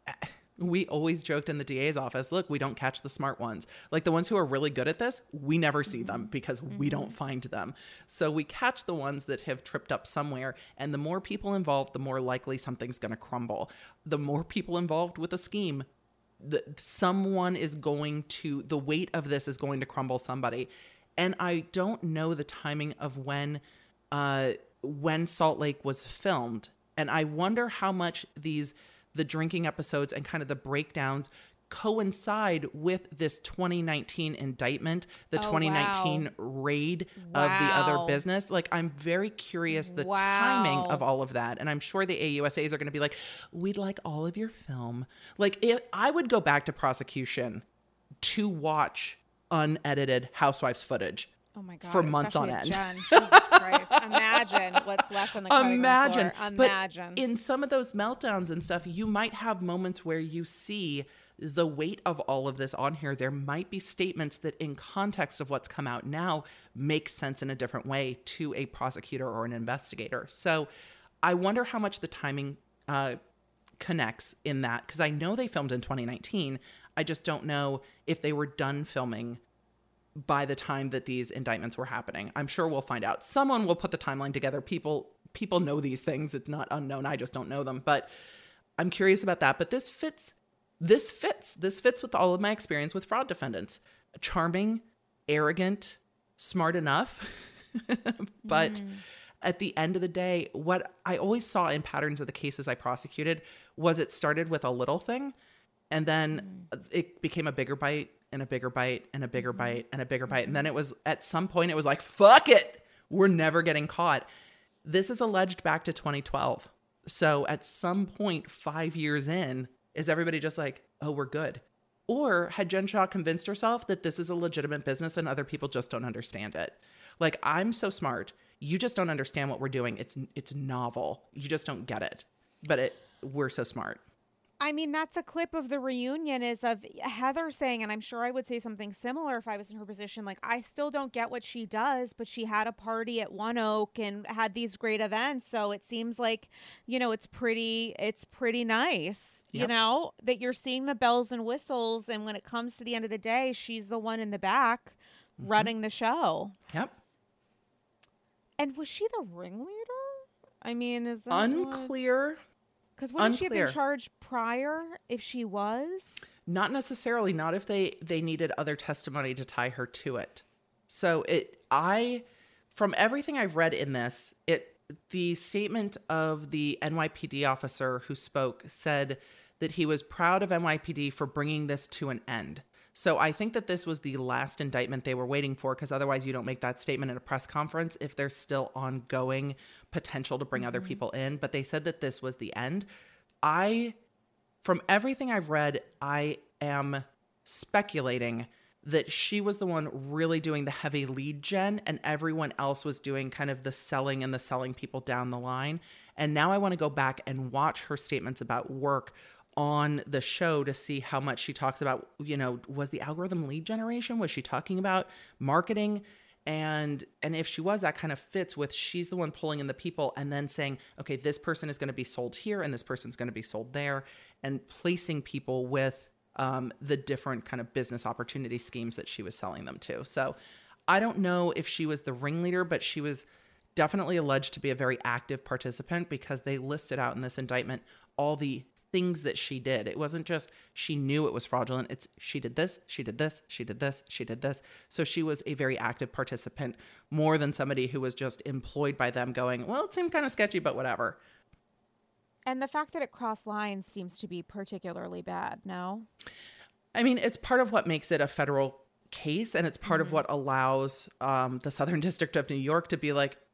we always joked in the D A's office, look, we don't catch the smart ones. Like the ones who are really good at this, we never see them because mm-hmm. we don't find them. So we catch the ones that have tripped up somewhere. And the more people involved, the more likely something's going to crumble. The more people involved with a scheme, the, someone is going to, the weight of this is going to crumble somebody. And I don't know the timing of when, uh, when Salt Lake was filmed. And I wonder how much these, the drinking episodes and kind of the breakdowns coincide with this twenty nineteen indictment, the oh, twenty nineteen wow. raid wow. of the other business. Like, I'm very curious the wow. timing of all of that. And I'm sure the A U S As are going to be like, we'd like all of your film. Like, if I would go back to prosecution to watch unedited Housewives footage. Oh my God, for months on end. Jen, Jesus Christ. Imagine what's left on the cutting room Imagine. floor. Imagine. But in some of those meltdowns and stuff, you might have moments where you see the weight of all of this on here. There might be statements that in context of what's come out now make sense in a different way to a prosecutor or an investigator. So I wonder how much the timing uh, connects in that, because I know they filmed in twenty nineteen. I just don't know if they were done filming by the time that these indictments were happening. I'm sure we'll find out. Someone will put the timeline together. People people know these things. It's not unknown. I just don't know them. But I'm curious about that. But this fits. This fits. This fits with all of my experience with fraud defendants. Charming, arrogant, smart enough. But mm. at the end of the day, what I always saw in patterns of the cases I prosecuted was it started with a little thing, and then mm. it became a bigger bite, and a bigger bite, and a bigger bite, and a bigger bite. And then it was, at some point, it was like, fuck it. We're never getting caught. This is alleged back to twenty twelve. So at some point, five years in, is everybody just like, oh, we're good? Or had Jen Shah convinced herself that this is a legitimate business and other people just don't understand it? Like, I'm so smart. You just don't understand what we're doing. It's it's novel. You just don't get it. But it we're so smart. I mean, that's a clip of the reunion is of Heather saying, and I'm sure I would say something similar if I was in her position, like, I still don't get what she does, but she had a party at One Oak and had these great events. So it seems like, you know, it's pretty, it's pretty nice, yep. you know, that you're seeing the bells and whistles. And when it comes to the end of the day, she's the one in the back mm-hmm. running the show. Yep. And was she the ringleader? I mean, is that unclear? What? Because wouldn't she have been charged prior if she was? Not necessarily. Not if they, they needed other testimony to tie her to it. So it, I, from everything I've read in this, it, the statement of the N Y P D officer who spoke said that he was proud of N Y P D for bringing this to an end. So I think that this was the last indictment they were waiting for, because otherwise you don't make that statement at a press conference if there's still ongoing potential to bring mm-hmm. other people in. But they said that this was the end. I, from everything I've read, I am speculating that she was the one really doing the heavy lead gen and everyone else was doing kind of the selling and the selling people down the line. And now I want to go back and watch her statements about work on the show to see how much she talks about, you know, was the algorithm lead generation? Was she talking about marketing? And and if she was, that kind of fits with she's the one pulling in the people and then saying, okay, this person is going to be sold here and this person's going to be sold there, and placing people with um, the different kind of business opportunity schemes that she was selling them to. So I don't know if she was the ringleader, but she was definitely alleged to be a very active participant because they listed out in this indictment all the things that she did. It wasn't just she knew it was fraudulent. It's she did this, she did this, she did this, she did this. So she was a very active participant, more than somebody who was just employed by them going, well, it seemed kind of sketchy, but whatever. And the fact that it crossed lines seems to be particularly bad, no? I mean, it's part of what makes it a federal case, and it's part Mm-hmm. of what allows um, the Southern District of New York to be like,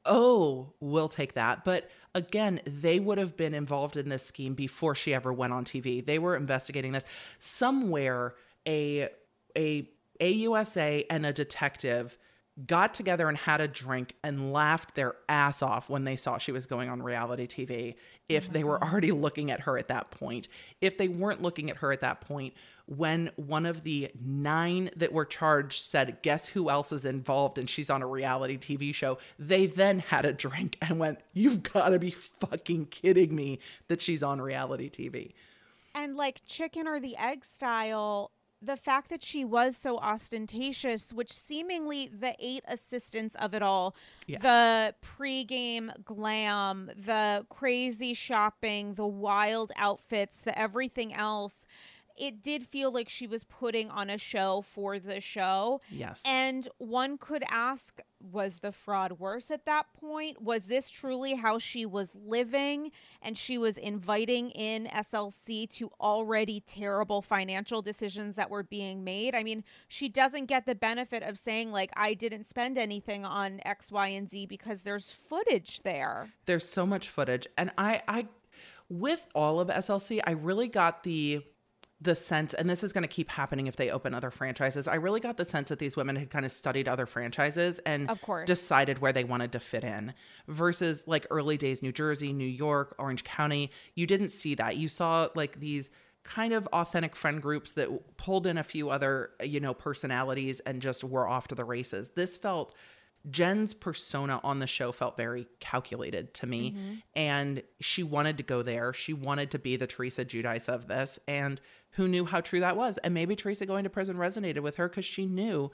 oh, we'll take that. But again, they would have been involved in this scheme before she ever went on T V. They were investigating this. Somewhere, a a A U S A and a detective got together and had a drink and laughed their ass off when they saw she was going on reality T V. If they were already looking at her at that point, if they weren't looking at her at that point, when one of the nine that were charged said, guess who else is involved and she's on a reality T V show, they then had a drink and went, you've got to be fucking kidding me that she's on reality T V. And like chicken or the egg style, the fact that she was so ostentatious, which seemingly the eight assistants of it all, Yes. the pregame glam, the crazy shopping, the wild outfits, the everything else, it did feel like she was putting on a show for the show. Yes. And one could ask, was the fraud worse at that point? Was this truly how she was living and she was inviting in S L C to already terrible financial decisions that were being made? I mean, she doesn't get the benefit of saying like, I didn't spend anything on X, Y, and Z because there's footage there. There's so much footage. And I, I, with all of S L C, I really got the, the sense, and this is going to keep happening if they open other franchises, I really got the sense that these women had kind of studied other franchises and Of course. decided where they wanted to fit in versus like early days, New Jersey, New York, Orange County. You didn't see that. You saw like these kind of authentic friend groups that pulled in a few other, you know, personalities and just were off to the races. This felt, Jen's persona on the show felt very calculated to me. Mm-hmm. And she wanted to go there. She wanted to be the Teresa Giudice of this. And who knew how true that was? And maybe Teresa going to prison resonated with her because she knew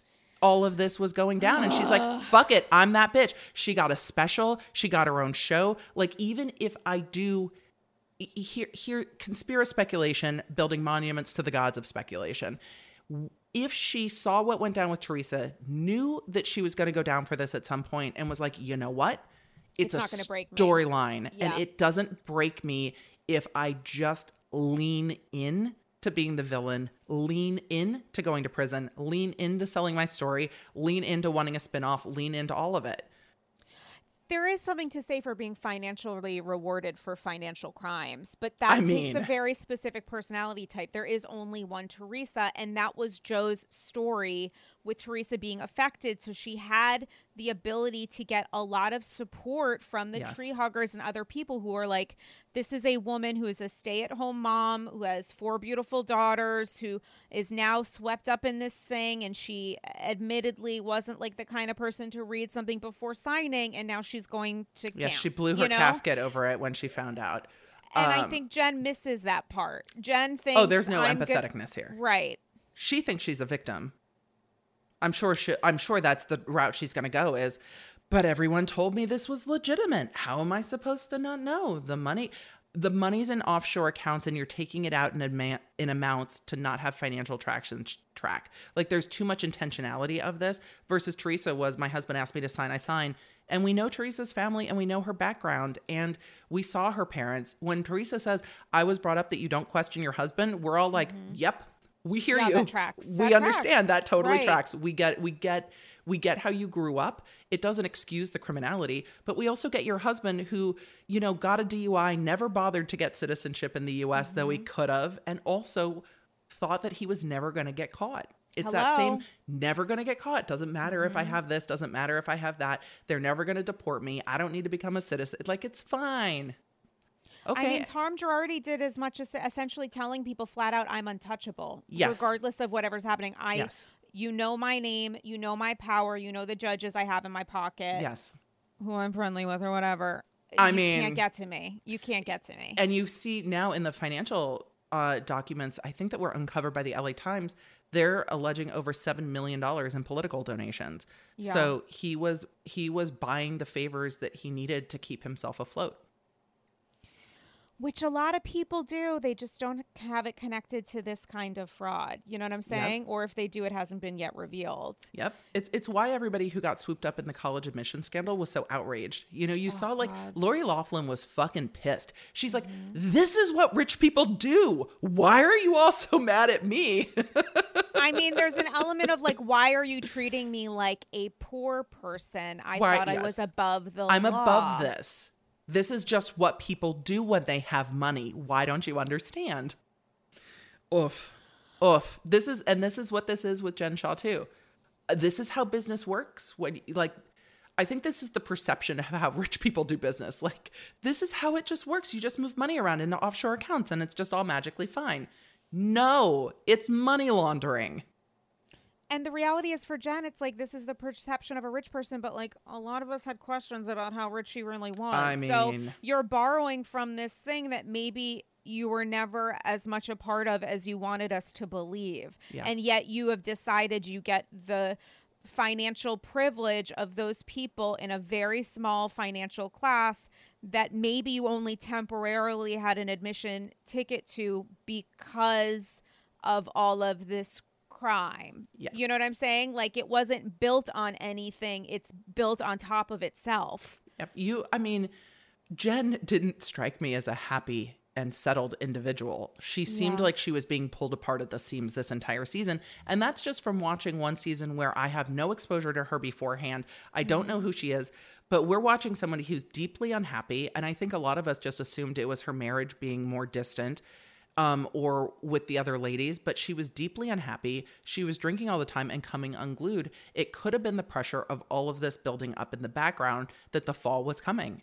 all of this was going down. And she's like, fuck it, I'm that bitch. She got a special. She got her own show. Like, even if I do here, here, conspiracy speculation, building monuments to the gods of speculation. If she saw what went down with Teresa, knew that she was going to go down for this at some point, and was like, you know what? It's, It's not a gonna break me. storyline, Yeah. and it doesn't break me if I just lean in to being the villain, lean in to going to prison, lean into selling my story, lean into wanting a spinoff, lean into all of it. There is something to say for being financially rewarded for financial crimes, but that I takes mean- a very specific personality type. There is only one Teresa, and that was Joe's story with Teresa being affected. So she had the ability to get a lot of support from the Yes. tree huggers and other people who are like, this is a woman who is a stay-at-home mom, who has four beautiful daughters, who is now swept up in this thing, and she admittedly wasn't like the kind of person to read something before signing, and now she's going to Yes, camp, she blew her you know? casket over it when she found out. And I Um, think Jen misses that part. Jen thinks, oh, there's no I'm good- empatheticness here. Right. She thinks she's a victim. I'm sure she, I'm sure that's the route she's going to go is, but everyone told me this was legitimate. How am I supposed to not know? The money, the money's in offshore accounts and you're taking it out in, adma- in amounts to not have financial traction track. Like, there's too much intentionality of this versus Teresa was, my husband asked me to sign, I sign. And we know Teresa's family and we know her background and we saw her parents. When Teresa says, I was brought up that you don't question your husband, we're all like, yep, we hear Yeah, you. that tracks. We That understand tracks. that totally Right. tracks. We get, we get, we get how you grew up. It doesn't excuse the criminality, but we also get your husband who, you know, got a D U I, never bothered to get citizenship in the U S, though he Mm-hmm. could have, and also thought that he was never going to get caught. It's that Hello? same never going to get caught. Doesn't matter if I Mm-hmm. have this, doesn't matter if I have that. They're never going to deport me. I don't need to become a citizen. Like, it's fine. Okay. I mean, Tom Girardi did as much as essentially telling people flat out, I'm untouchable. Yes. Regardless of whatever's happening. I, Yes. You know my name. You know my power. You know the judges I have in my pocket. Yes. Who I'm friendly with or whatever. I you mean- can't get to me. You can't get to me. And you see now in the financial uh, documents, I think that were uncovered by the L A Times, they're alleging over seven million dollars in political donations. Yeah. So he was he was buying the favors that he needed to keep himself afloat. Which a lot of people do. They just don't have it connected to this kind of fraud. You know what I'm saying? Yep. Or if they do, it hasn't been yet revealed. Yep. It's it's why everybody who got swooped up in the college admission scandal was so outraged. You know, you oh, saw like God. Lori Loughlin was fucking pissed. She's mm-hmm. like, this is what rich people do. Why are you all so mad at me? I mean, there's an element of like, why are you treating me like a poor person? I why, thought yes. I was above the I'm law. above this. This is just what people do when they have money. Why don't you understand? Oof. Oof. This is, and this is what this is with Jen Shah too. This is how business works. When like, I think this is the perception of how rich people do business. Like, this is how it just works. You just move money around into offshore accounts and it's just all magically fine. No, it's money laundering. And the reality is for Jen, it's like, this is the perception of a rich person, but like a lot of us had questions about how rich she really was. I mean, so you're borrowing from this thing that maybe you were never as much a part of as you wanted us to believe. Yeah. And yet you have decided you get the financial privilege of those people in a very small financial class that maybe you only temporarily had an admission ticket to because of all of this crime. Yeah. You know what I'm saying? Like, it wasn't built on anything. It's built on top of itself. Yep. You, I mean, Jen didn't strike me as a happy and settled individual. She seemed yeah. like she was being pulled apart at the seams this entire season. And that's just from watching one season where I have no exposure to her beforehand. I don't mm-hmm. know who she is, but we're watching somebody who's deeply unhappy. And I think a lot of us just assumed it was her marriage being more distant. Um, or with the other ladies, but she was deeply unhappy. She was drinking all the time and coming unglued. It could have been the pressure of all of this building up in the background that the fall was coming.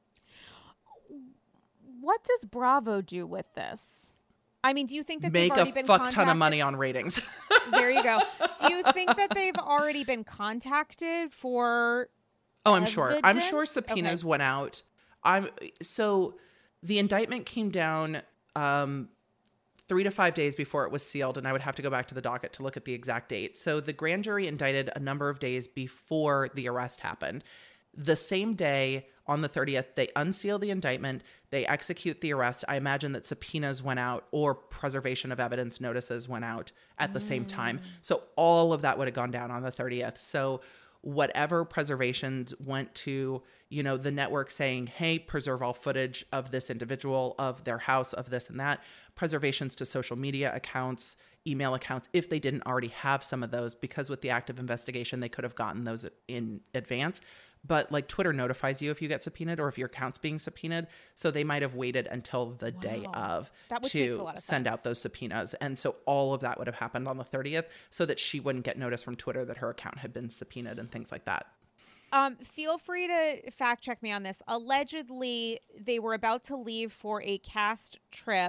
What does Bravo do with this? I mean, do you think that Make they've already been fuck contacted? ton of money on ratings? There you go. Do you think that they've already been contacted for Oh, I'm evidence? sure. I'm sure subpoenas okay. went out. I'm so the indictment came down um three to five days before it was sealed, and I would have to go back to the docket to look at the exact date. So the grand jury indicted a number of days before the arrest happened. The same day, on the thirtieth, they unseal the indictment, they execute the arrest. I imagine that subpoenas went out or preservation of evidence notices went out at the mm. same time. So all of that would have gone down on the thirtieth. So whatever preservations went to, you know, the network saying, hey, preserve all footage of this individual, of their house, of this and that, preservations to social media accounts, email accounts, if they didn't already have some of those, because with the active investigation, they could have gotten those in advance. But like Twitter notifies you if you get subpoenaed or if your account's being subpoenaed. So they might have waited until the wow. day of to send out those subpoenas. And so all of that would have happened on the thirtieth so that she wouldn't get notice from Twitter that her account had been subpoenaed and things like that. Um, feel free to fact check me on this. Allegedly, they were about to leave for a cast trip.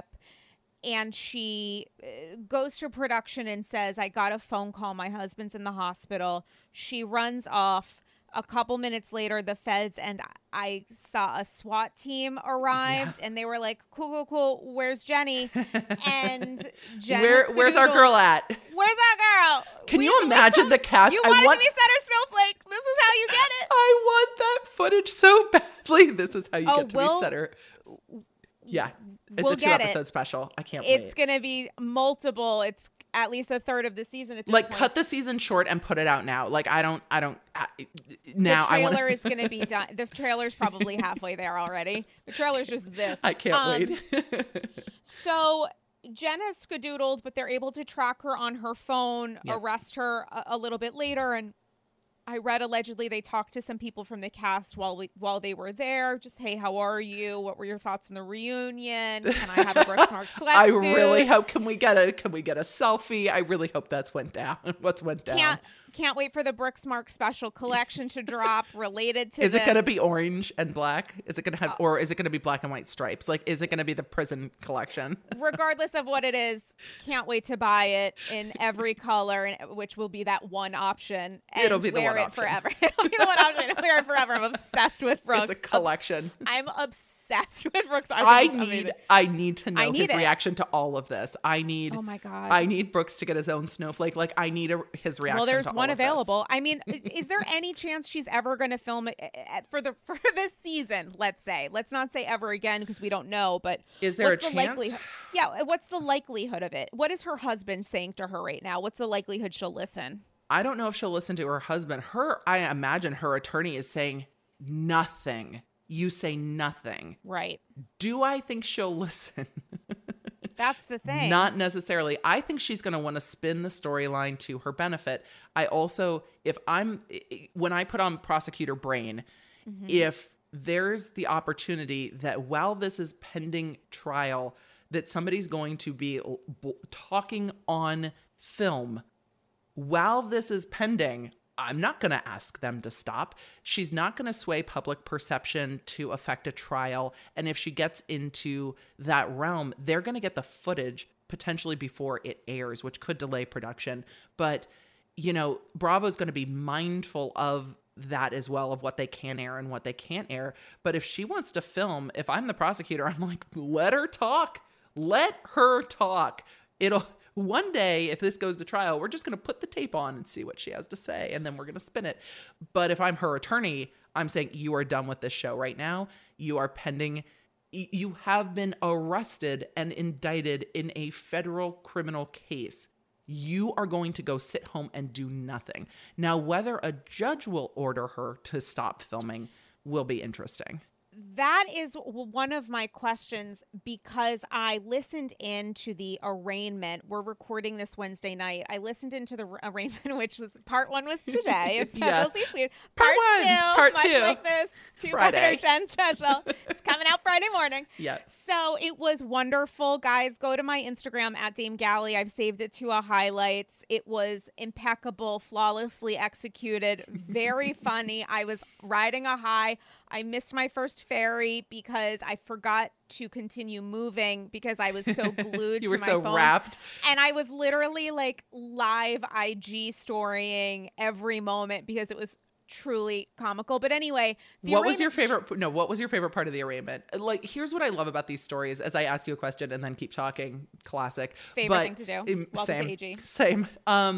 And she goes to production and says, I got a phone call. My husband's in the hospital. She runs off. A couple minutes later, the feds and I saw a SWAT team arrived, yeah. and they were like, cool, cool, cool. Where's Jenny? And Jen Where, where's our girl at? Where's our girl? Can we, you imagine the cast? You I wanted want, to be Center Snowflake. This is how you get it. I want that footage so badly. This is how you oh, get to we'll, be Center. Yeah. It's we'll a two episode it. special. I can't it's wait. It's going to be multiple. It's at least a third of the season. At this like point. Cut the season short and put it out now. Like I don't, I don't, I, now the trailer I wanna... is going to be done. The trailer's probably halfway there already. The trailer's just this. I can't um, wait. So Jen has skedoodled, but they're able to track her on her phone, yep. arrest her a, a little bit later. And I read allegedly they talked to some people from the cast while we while they were there. Just, hey, how are you? What were your thoughts on the reunion? Can I have a Brooksmark sweatsuit? I really hope. Can we get a Can we get a selfie? I really hope that's went down. What's went down? Can't can't wait for the Brooksmark special collection to drop related to. Is this. it going to be orange and black? Is it going to have, uh, or is it going to be black and white stripes? Like, is it going to be the prison collection? Regardless of what it is, can't wait to buy it in every color, and which will be that one option. And It'll be the wear wear it option. forever. It'll be the one option. I'll wear it forever. I'm obsessed with Brooks. It's a collection. Obs- I'm obsessed with Brooks. I need I need to know need his it. reaction to all of this. I need Oh my God. I need Brooks to get his own snowflake. Like I need a, his reaction. Well, there's to all one of this. available. I mean, is there any chance she's ever going to film it uh, for the for this season? Let's say. Let's not say ever again because we don't know. But Is there what's a the chance? likelihood- Yeah. What's the likelihood of it? What is her husband saying to her right now? What's the likelihood she'll listen? I don't know if she'll listen to her husband. Her, I imagine her attorney is saying nothing. You say nothing. Right. Do I think she'll listen? That's the thing. Not necessarily. I think she's going to want to spin the storyline to her benefit. I also, if I'm, when I put on prosecutor brain, mm-hmm. if there's the opportunity that while this is pending trial, that somebody's going to be talking on film while this is pending, I'm not going to ask them to stop. She's not going to sway public perception to affect a trial. And if she gets into that realm, they're going to get the footage potentially before it airs, which could delay production. But, you know, Bravo's going to be mindful of that as well, of what they can air and what they can't air. But if she wants to film, if I'm the prosecutor, I'm like, let her talk. Let her talk. It'll... One day, if this goes to trial, we're just going to put the tape on and see what she has to say, and then we're going to spin it. But if I'm her attorney, I'm saying, you are done with this show right now. You are pending. You have been arrested and indicted in a federal criminal case. You are going to go sit home and do nothing. Now, whether a judge will order her to stop filming will be interesting. That is one of my questions because I listened in to the arraignment. We're recording this Wednesday night. I listened into the arraignment, which was part one was today. It's Yeah. Part, Part one, two, part much two. like this Friday. two-parter Jen special. It's coming out Friday morning. Yeah. So it was wonderful, guys. Go to my Instagram at Dame Galley. I've saved it to a highlights. It was impeccable, flawlessly executed, very funny. I was riding a high. I missed my first ferry because I forgot to continue moving because I was so glued you to were my so phone. wrapped. And I was literally like live I G storying every moment because it was truly comical. But anyway, the what was your arraignment- favorite? No, what was your favorite part of the arraignment? Like, here's what I love about these stories: as I ask you a question and then keep talking. Classic. Favorite But, thing to do. um, Welcome same. to A G. Same. Um,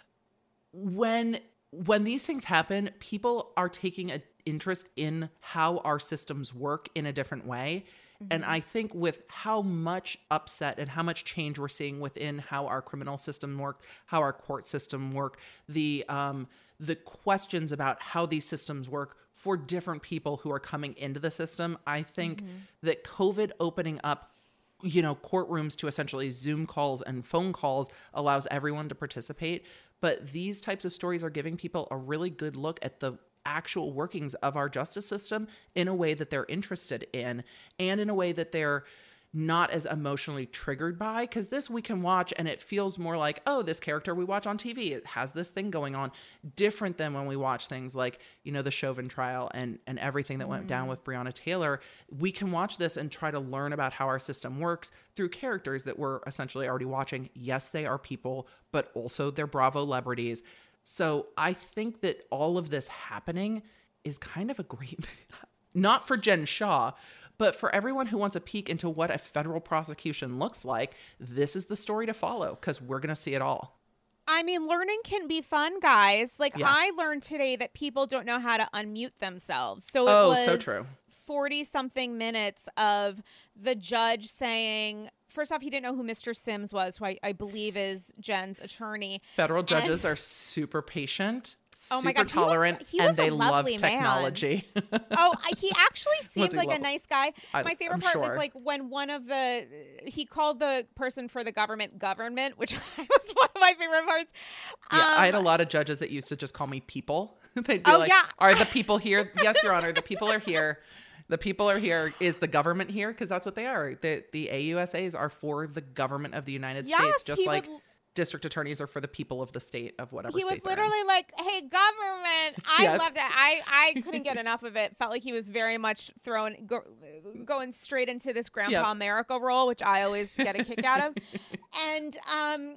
when when these things happen, people are taking an interest in how our systems work in a different way. Mm-hmm. And I think with how much upset and how much change we're seeing within how our criminal system work, how our court system work, the um, the questions about how these systems work for different people who are coming into the system, I think mm-hmm. that COVID opening up, you know, courtrooms to essentially Zoom calls and phone calls allows everyone to participate. But these types of stories are giving people a really good look at the actual workings of our justice system in a way that they're interested in and in a way that they're not as emotionally triggered by, because this we can watch and it feels more like, oh, this character we watch on T V, it has this thing going on, different than when we watch things like, you know, the Chauvin trial and and everything that mm-hmm. went down with Breonna Taylor. We can watch this and try to learn about how our system works through characters that we're essentially already watching. Yes, they are people, but also they're Bravo celebrities. So I think that all of this happening is kind of a great, not for Jen Shah, but for everyone who wants a peek into what a federal prosecution looks like. This is the story to follow because we're going to see it all. I mean, learning can be fun, guys. Like Yeah. I learned today that people don't know how to unmute themselves. So it Oh, was so true. forty something minutes of the judge saying, first off, he didn't know who Mister Sims was, who I, I believe is Jen's attorney. Federal judges And- are super patient, Oh super my God, he was- tolerant, he was and they a love lovely man. technology. Oh, I, he actually seemed he like a lovely? nice guy. I- My favorite I'm part sure. was like when one of the, he called the person for the government government, which was one of my favorite parts. Yeah, I had a Um, lot of judges that used to just call me people. They'd be Oh, like, yeah. are the people here? Yes, Your Honor, the people are here. The people are here. Is the government here? Because that's what they are. The the A U S As are for the government of the United Yes, States, just he like would- district attorneys are for the people of the state of whatever He was state they're in. literally like, "Hey, government!" I Yes. loved it. I I couldn't get enough of it. Felt like he was very much throwing go, going straight into this Grandpa Yep. America role, which I always get a kick out of. And um,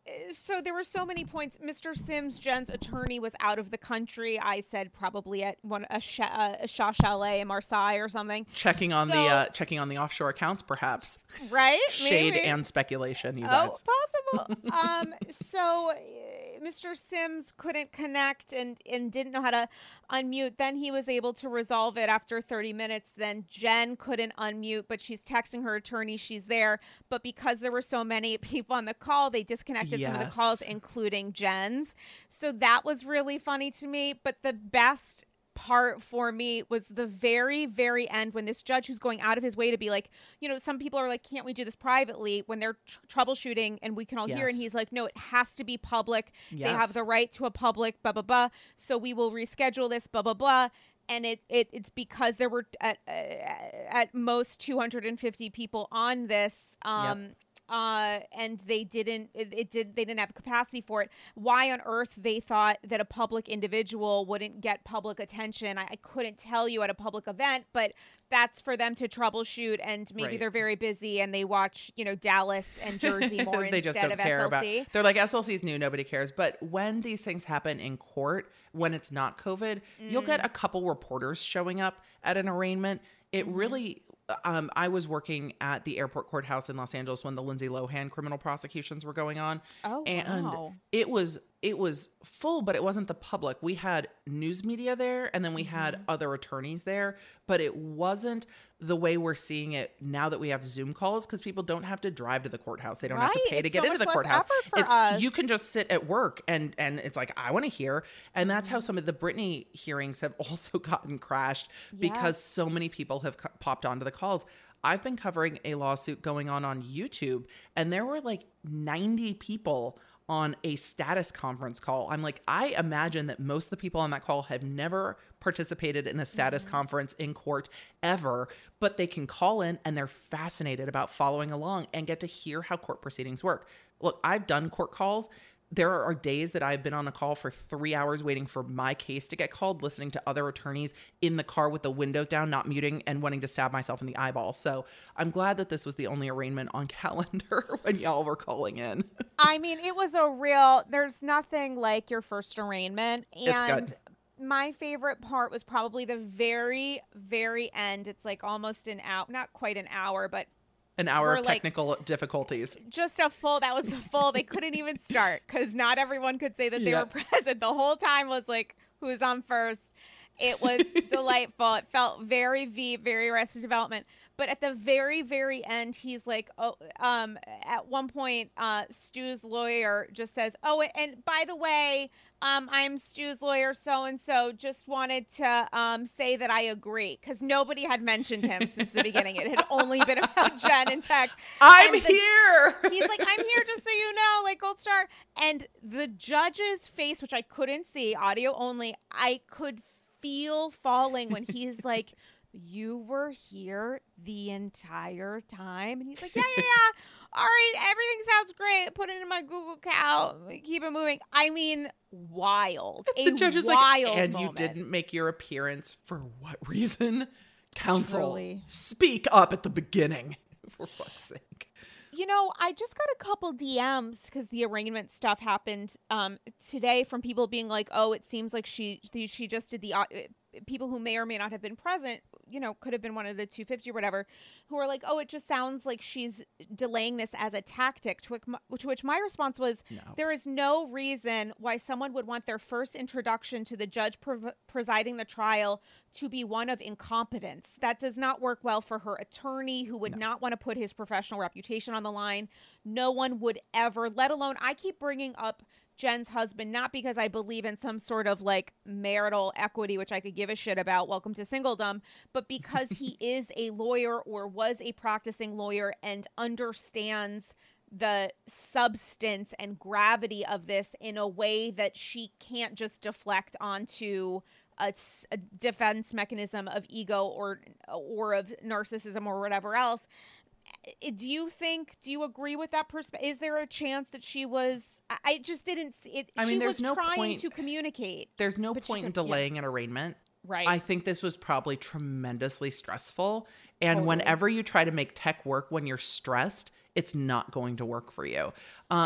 So there were so many points. Mister Sims, Jen's attorney, was out of the country. I said probably at one a, sh- a Shaw Chalet in Marseille or something. Checking on So- the uh, checking on the offshore accounts, perhaps. Right? Shade Maybe. and speculation, you guys. Oh, possible. um, so uh, Mister Sims couldn't connect and, and didn't know how to unmute. Then he was able to resolve it after thirty minutes. Then Jen couldn't unmute, but she's texting her attorney. She's there. But because there were so many people on the call, they disconnected some of the Yes. calls, including Jen's. So that was really funny to me. But the best part for me was the very, very end when this judge, who's going out of his way to be like, you know, some people are like, can't we do this privately when they're tr- troubleshooting and we can all hear? And Yes. he's like, no, it has to be public. They Yes. have the right to a public, blah, blah, blah. So we will reschedule this, blah, blah, blah. And it, it it's because there were at, uh, at most two hundred fifty people on this. Um, Uh, and they didn't, it, it did, they didn't have capacity for it. Why on earth they thought that a public individual wouldn't get public attention, I, I couldn't tell you at a public event, but that's for them to troubleshoot. And maybe Right. they're very busy and they watch, you know, Dallas and Jersey more they instead just don't of care S L C. about. They're like S L C's new, nobody cares. But when these things happen in court, when it's not COVID, you'll Mm. get a couple reporters showing up at an arraignment. It Mm-hmm. really, um, I was working at the airport courthouse in Los Angeles when the Lindsay Lohan criminal prosecutions were going on. Oh, and wow. it was it was full, but it wasn't the public. We had news media there, and then we Mm-hmm. had other attorneys there, but it wasn't the way we're seeing it now that we have Zoom calls, because people don't have to drive to the courthouse. They don't have to Right. pay to It's get so into the much less courthouse. effort for It's us. you can just sit at work and and it's like, I want to hear. And that's Mm-hmm. how some of the Britney hearings have also gotten crashed because Yes. so many people have co- popped onto the calls. I've been covering a lawsuit going on on YouTube, and there were like ninety people on a status conference call. I'm like, I imagine that most of the people on that call have never participated in a status Mm-hmm. conference in court ever, but they can call in and they're fascinated about following along and get to hear how court proceedings work. Look, I've done court calls. There are days that I've been on a call for three hours waiting for my case to get called, listening to other attorneys in the car with the windows down, not muting, and wanting to stab myself in the eyeball. So I'm glad that this was the only arraignment on calendar when y'all were calling in. I mean, it was a real, there's nothing like your first arraignment. It's And good. my favorite part was probably the very, very end. It's like almost an hour, not quite an hour, but An hour We're of like- technical difficulties. just a full, that was the full, they couldn't even start because not everyone could say that they Yeah. were present. The whole time was like, who's on first? It was delightful. It felt very V, very Arrested Development. But at the very, very end, he's like, oh, um, at one point, uh, Stu's lawyer just says, oh, and by the way, um, I'm Stu's lawyer, so-and-so, just wanted to um, say that I agree. Because nobody had mentioned him since the beginning. It had only been about Jen and Tech. I'm And the- here. He's like, I'm here just so you know, like Gold Star. And the judge's face, which I couldn't see, audio only, I could feel falling when he's like, you were here the entire time? And he's like, yeah, yeah, yeah. All right, everything sounds great. Put it in my Google Cal. Keep it moving. I mean, wild. A The judge is wild like, and moment. you didn't make your appearance for what reason? Counsel, Truly. speak up at the beginning, for fuck's sake. You know, I just got a couple D Ms because the arraignment stuff happened um, today from people being like, "Oh, it seems like she she just did the au- people who may or may not have been present, you know, could have been one of the two fifty or whatever, who are like, oh, it just sounds like she's delaying this as a tactic." To which, to which my response was, No. there is no reason why someone would want their first introduction to the judge pre- presiding the trial to be one of incompetence. That does not work well for her attorney, who would not want to put his professional reputation on the line. No one would ever, let alone, I keep bringing up Jen's husband, not because I believe in some sort of like marital equity, which I could give a shit about, welcome to singledom, but because he is a lawyer or was a practicing lawyer and understands the substance and gravity of this in a way that she can't just deflect onto a, s- a defense mechanism of ego or or of narcissism or whatever else. I- Do you think, do you agree with that perspective? Is there a chance that she was, I- I just didn't see it. I She mean, there's was no trying point- to communicate. There's no But she point in could- yeah. delaying an arraignment. Right. I think this was probably tremendously stressful. And Totally. whenever you try to make tech work when you're stressed, it's not going to work for you. Um,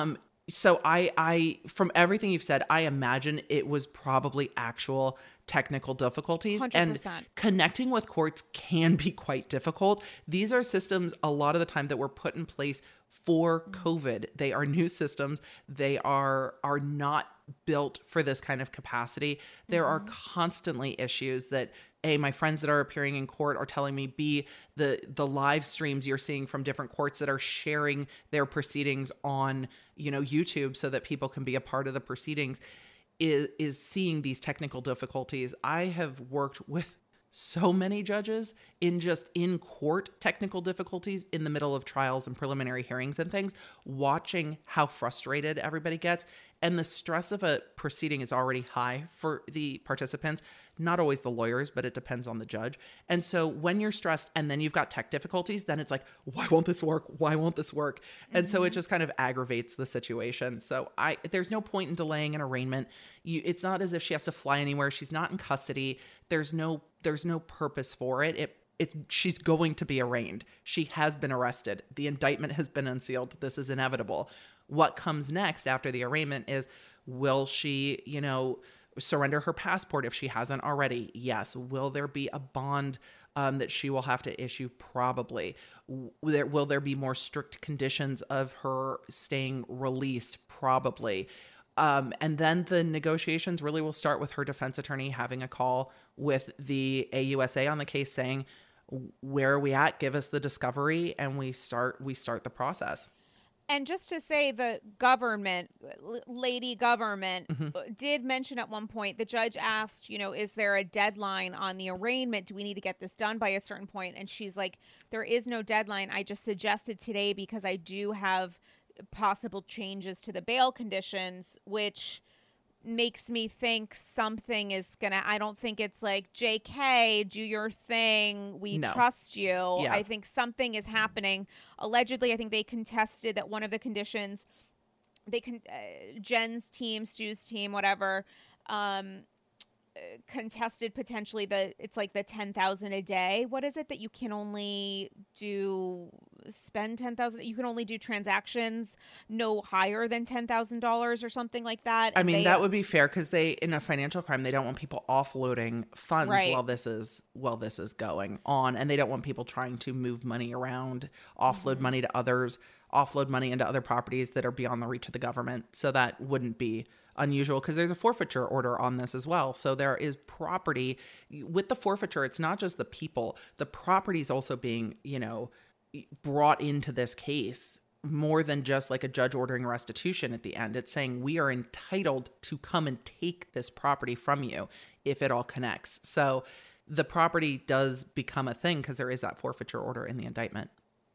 So I, I, from everything you've said, I imagine it was probably actual technical difficulties. one hundred percent. And connecting with courts can be quite difficult. These are systems a lot of the time that were put in place for COVID. They are new systems. They are, are not built for this kind of capacity. There mm-hmm. are constantly issues that A, my friends that are appearing in court are telling me, B, the the live streams you're seeing from different courts that are sharing their proceedings on, you know, YouTube so that people can be a part of the proceedings is is seeing these technical difficulties. I have worked with so many judges in just in court technical difficulties in the middle of trials and preliminary hearings and things, watching how frustrated everybody gets. And the stress of a proceeding is already high for the participants, not always the lawyers, but it depends on the judge. And so when you're stressed and then you've got tech difficulties, then it's like, why won't this work? Why won't this work? And mm-hmm. so it just kind of aggravates the situation. So I, there's no point in delaying an arraignment. You, it's not as if she has to fly anywhere. She's not in custody. There's no, there's no purpose for it. It, it's, she's going to be arraigned. She has been arrested. The indictment has been unsealed. This is inevitable. What comes next after the arraignment is, will she, you know, surrender her passport if she hasn't already? Yes. Will there be a bond um, that she will have to issue? Probably. Will there, will there be more strict conditions of her staying released? Probably. Um, and then the negotiations really will start with her defense attorney having a call with the A U S A on the case saying, where are we at? Give us the discovery. And we start, we start the process. And just to say, the government, lady government, Mm-hmm. did mention at one point, the judge asked, you know, is there a deadline on the arraignment? Do we need to get this done by a certain point? And she's like, there is no deadline. I just suggested today because I do have possible changes to the bail conditions, which makes me think something is gonna, I don't think it's like, J K, do your thing, we No. trust you. Yeah. I think something is happening. Allegedly, I think they contested that one of the conditions, they can, uh, Jen's team, Stu's team, whatever, um, uh, contested potentially the, it's like the ten thousand a day. What is it that you can only do, spend ten thousand, you can only do transactions no higher than ten thousand dollars or something like that. I And mean, they, that would be fair because they, in a financial crime, they don't want people offloading funds Right. while this is while this is going on, and they don't want people trying to move money around, offload Mm-hmm. money to others, offload money into other properties that are beyond the reach of the government. So that wouldn't be unusual because there's a forfeiture order on this as well. So there is property with the forfeiture. It's not just the people; the property is also being, you know, brought into this case more than just like a judge ordering restitution at the end. It's saying we are entitled to come and take this property from you if it all connects. So the property does become a thing because there is that forfeiture order in the indictment.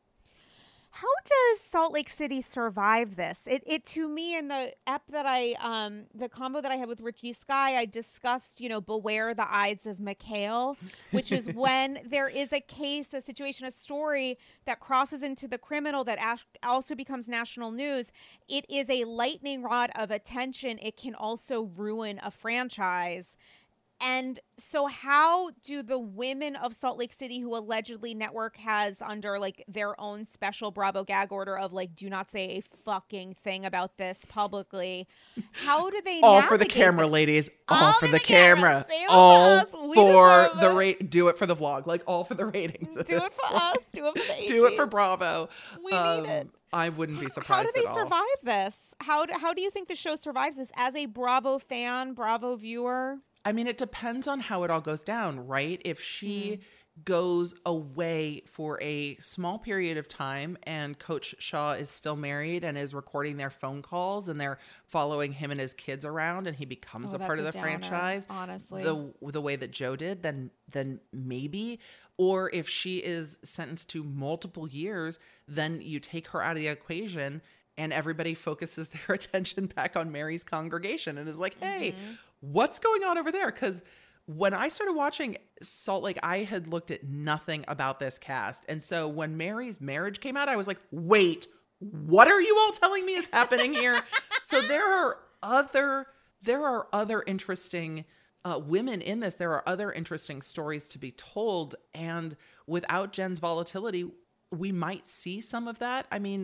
How does Salt Lake City survive this? It, it to me in the ep that I, um, the combo that I had with Richie Sky, I discussed, you know, beware the Ides of McHale, which is when there is a case, a situation, a story that crosses into the criminal that as- also becomes national news. It is a lightning rod of attention. It can also ruin a franchise. And so how do the women of Salt Lake City, who allegedly Network has under like their own special Bravo gag order of like, do not say a fucking thing about this publicly, how do they All for the navigate camera, this? ladies. All, All for for the, the camera. camera. Say it All for us. We for deserve the it. rate. Do it for the vlog. Like all for the ratings. at Do it this for point. us. Do it for the Do it for H Es. Bravo. We need it. I wouldn't be How surprised do they at all. survive this? How do, how do you think the show survives this as a Bravo fan, Bravo viewer? I mean, it depends on how it all goes down, right? If she goes away for a small period of time and Coach Shaw is still married and is recording their phone calls and they're following him and his kids around and he becomes Oh, a part of that's the a downer, franchise, honestly. the the way that Joe did, then then maybe. Or if she is sentenced to multiple years, then you take her out of the equation and everybody focuses their attention back on Mary's congregation and is like, hey, Mm-hmm. what's going on over there? Because when I started watching Salt Lake, I had looked at nothing about this cast. And so when Mary's marriage came out, I was like, wait, what are you all telling me is happening here? So there are other, there are other interesting uh, women in this. There are other interesting stories to be told. And without Jen's volatility, we might see some of that. I mean,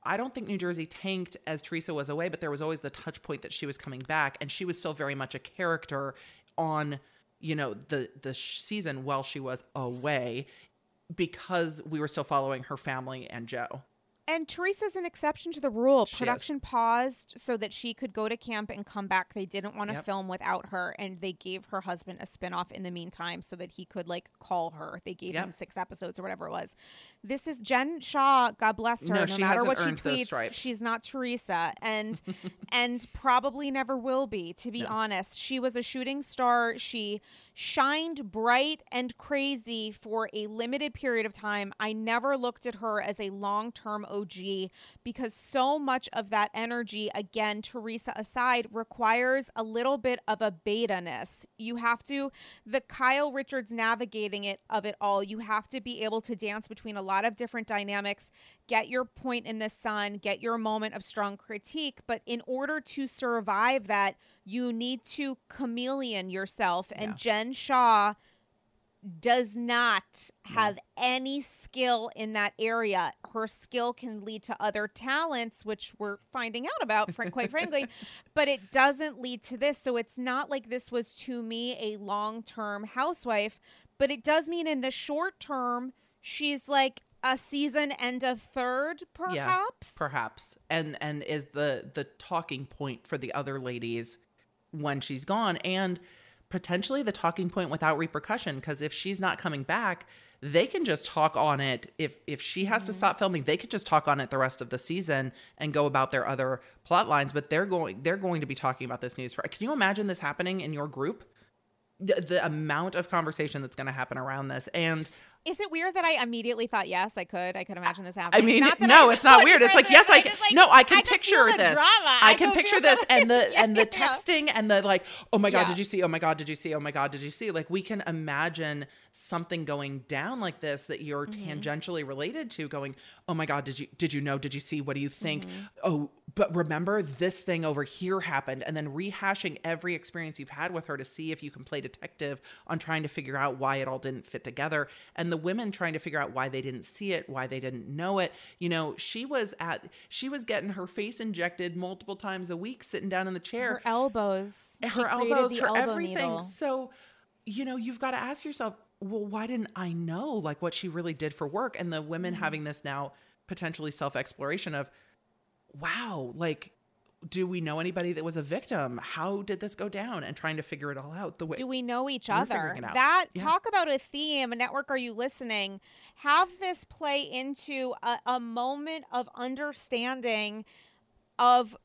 I don't think New Jersey tanked as Teresa was away, but there was always the touch point that she was coming back, and she was still very much a character on, you know, the the season while she was away, because we were still following her family and Joe. And Teresa's an exception to the rule. She Production paused so that she could go to camp and come back. They didn't want to Yep. film without her, and they gave her husband a spinoff in the meantime so that he could like call her. They gave Yep. him six episodes or whatever it was. This is Jen Shaw. God bless her. No, No, she matter hasn't what she earned those tweets, stripes. she's not Teresa, and and probably never will be. To be No. honest, she was a shooting star. She shined bright and crazy for a limited period of time. I never looked at her as a long-term O G, because so much of that energy, again, Teresa aside, requires a little bit of a beta-ness. You have to, the Kyle Richards navigating it of it all, you have to be able to dance between a lot of different dynamics, get your point in the sun, get your moment of strong critique. But in order to survive that, you need to chameleon yourself. And Yeah. Jen Shaw does not have any skill in that area. Her skill can lead to other talents, which we're finding out about, fr- quite frankly, but it doesn't lead to this. So it's not like this was, to me, a long-term housewife, but it does mean in the short term, she's like a season and a third, perhaps. Yeah, perhaps. And and is the the talking point for the other ladies when she's gone, and potentially the talking point without repercussion, because if she's not coming back, they can just talk on it. If if she has Mm-hmm. to stop filming, they could just talk on it the rest of the season and go about their other plot lines. But they're going they're going to be talking about this news for. Can you imagine this happening in your group? The, the amount of conversation that's going to happen around this. And Is it weird that I immediately thought, yes, I could. I could imagine this happening. I mean, Not that no, I- it's not no, weird. just It's like, right yes, there, I can. just like- No, I can I just picture feel the this. drama. I I can don't picture feel this, the- and the Yeah, and the yeah. texting and the like. Oh my god, Yeah. did you see? Oh my god, did you see? Oh my god, did you see? Like, we can imagine something going down like this that you're Mm-hmm. tangentially related to. Going, oh my god, did you did you know? Did you see? What do you think? Mm-hmm. Oh, but remember this thing over here happened, and then rehashing every experience you've had with her to see if you can play detective on trying to figure out why it all didn't fit together, and the women trying to figure out why they didn't see it, why they didn't know it. You know, she was at she was getting her face injected multiple times a week, sitting down in the chair, Her elbows. She her created elbows, the her elbow everything. needle. So, you know, you've got to ask yourself, well, why didn't I know like what she really did for work? And the women Mm-hmm. having this now potentially self-exploration of, wow, like, do we know anybody that was a victim? How did this go down? And trying to figure it all out the way. Do we know each We're other? figuring it out. That Yeah. talk about a theme. Network, are you listening? Have this play into a, a moment of understanding of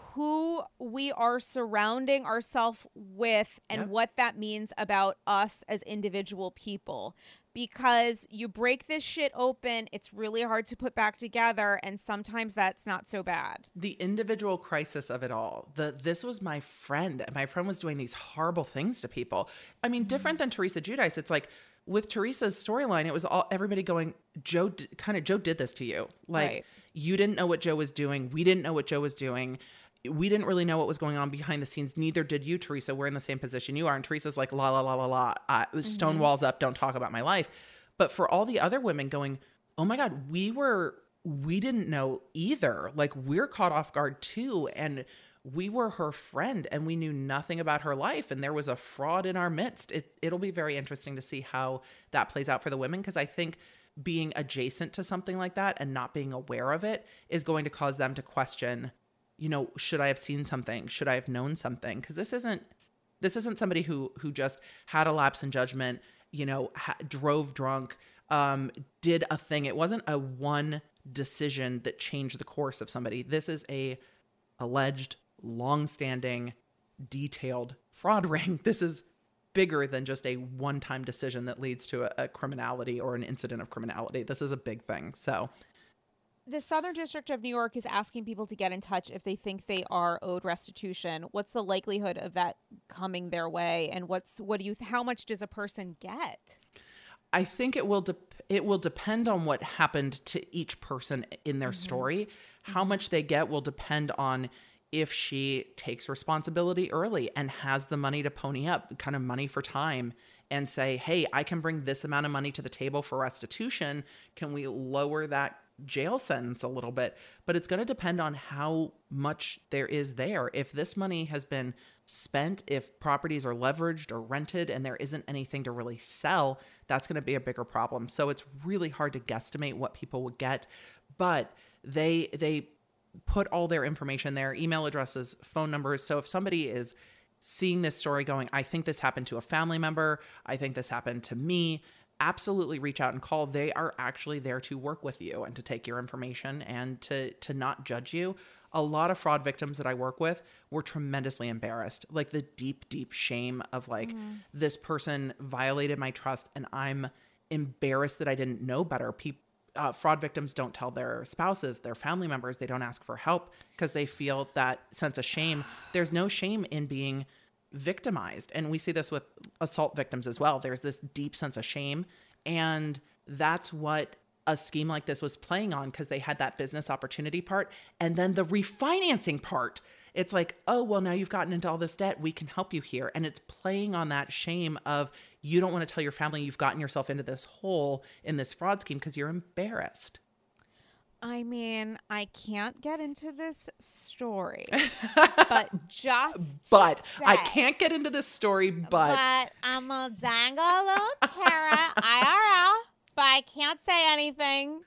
who we are surrounding ourselves with and Yep. what that means about us as individual people. Because you break this shit open, it's really hard to put back together, and sometimes that's not so bad. The individual crisis of it all. The this was my friend, and my friend was doing these horrible things to people. I mean, different than Teresa Giudice. It's like with Teresa's storyline, it was all everybody going, Joe, d- kind of Joe did this to you. Like, Right. you didn't know what Joe was doing. We didn't know what Joe was doing. We didn't really know what was going on behind the scenes. Neither did you, Teresa. We're in the same position you are. And Teresa's like, la, la, la, la, la. Uh, stone walls up. Don't talk about my life. But for all the other women going, oh my God, we were, we didn't know either. Like, we're caught off guard too. And we were her friend and we knew nothing about her life. And there was a fraud in our midst. It, it'll be very interesting to see how that plays out for the women. Because I think being adjacent to something like that and not being aware of it is going to cause them to question, you know, should I have seen something? Should I have known something? Because this isn't this isn't somebody who who just had a lapse in judgment, you know, ha- drove drunk, um, did a thing. It wasn't a one decision that changed the course of somebody. This is a alleged, long-standing, detailed fraud ring. This is bigger than just a one-time decision that leads to a, a criminality or an incident of criminality. This is a big thing. So. The Southern District of New York is asking people to get in touch if they think they are owed restitution. What's the likelihood of that coming their way, and what's what do you how much does a person get? I think it will de- it will depend on what happened to each person in their Mm-hmm. story. How much they get will depend on if she takes responsibility early and has the money to pony up, kind of money for time, and say, hey, I can bring this amount of money to the table for restitution. Can we lower that jail sentence a little bit, but it's going to depend on how much there is there. If this money has been spent, if properties are leveraged or rented and there isn't anything to really sell, that's going to be a bigger problem. So it's really hard to guesstimate what people would get, but they they put all their information there, email addresses, phone numbers. So if somebody is seeing this story going, I think this happened to a family member, I think this happened to me, absolutely reach out and call. They are actually there to work with you and to take your information and to to not judge you. A lot of fraud victims that I work with were tremendously embarrassed, like the deep, deep shame of like, mm. this person violated my trust and I'm embarrassed that I didn't know better. People, uh, fraud victims don't tell their spouses, their family members, they don't ask for help because they feel that sense of shame. There's no shame in being victimized. And we see this with assault victims as well. There's this deep sense of shame. And that's what a scheme like this was playing on, because they had that business opportunity part. And then the refinancing part, it's like, oh, well, now you've gotten into all this debt. We can help you here. And it's playing on that shame of you don't want to tell your family you've gotten yourself into this hole in this fraud scheme because you're embarrassed. I mean, I can't get into this story, but just but say, I can't get into this story, but but I'm a dangle little carrot I R L, but I can't say anything.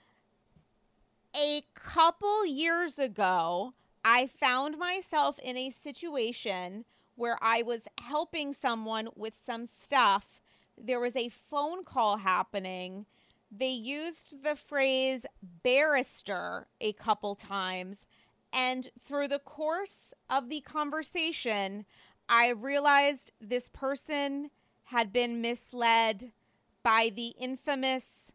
A couple years ago, I found myself in a situation where I was helping someone with some stuff. There was a phone call happening. They used the phrase barrister a couple times, and through the course of the conversation, I realized this person had been misled by the infamous,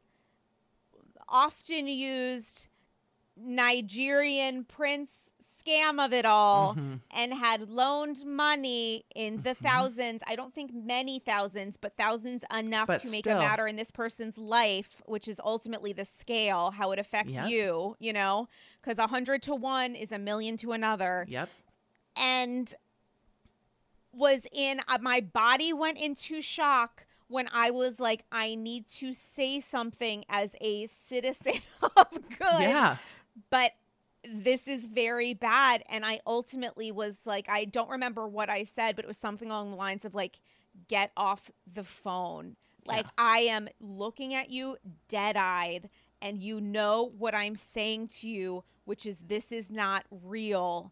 often used Nigerian prince scam of it all, mm-hmm. and had loaned money in the mm-hmm. thousands. I don't think many thousands, but thousands enough but to make still. a matter in this person's life, which is ultimately the scale, how it affects yep. you, you know, because a hundred to one is a million to another. Yep. And was in, uh, my body went into shock when I was like, I need to say something as a citizen of good. Yeah. But this is very bad. And I ultimately was like, I don't remember what I said, but it was something along the lines of like, get off the phone. Like, yeah. I am looking at you dead-eyed, and you know what I'm saying to you, which is this is not real.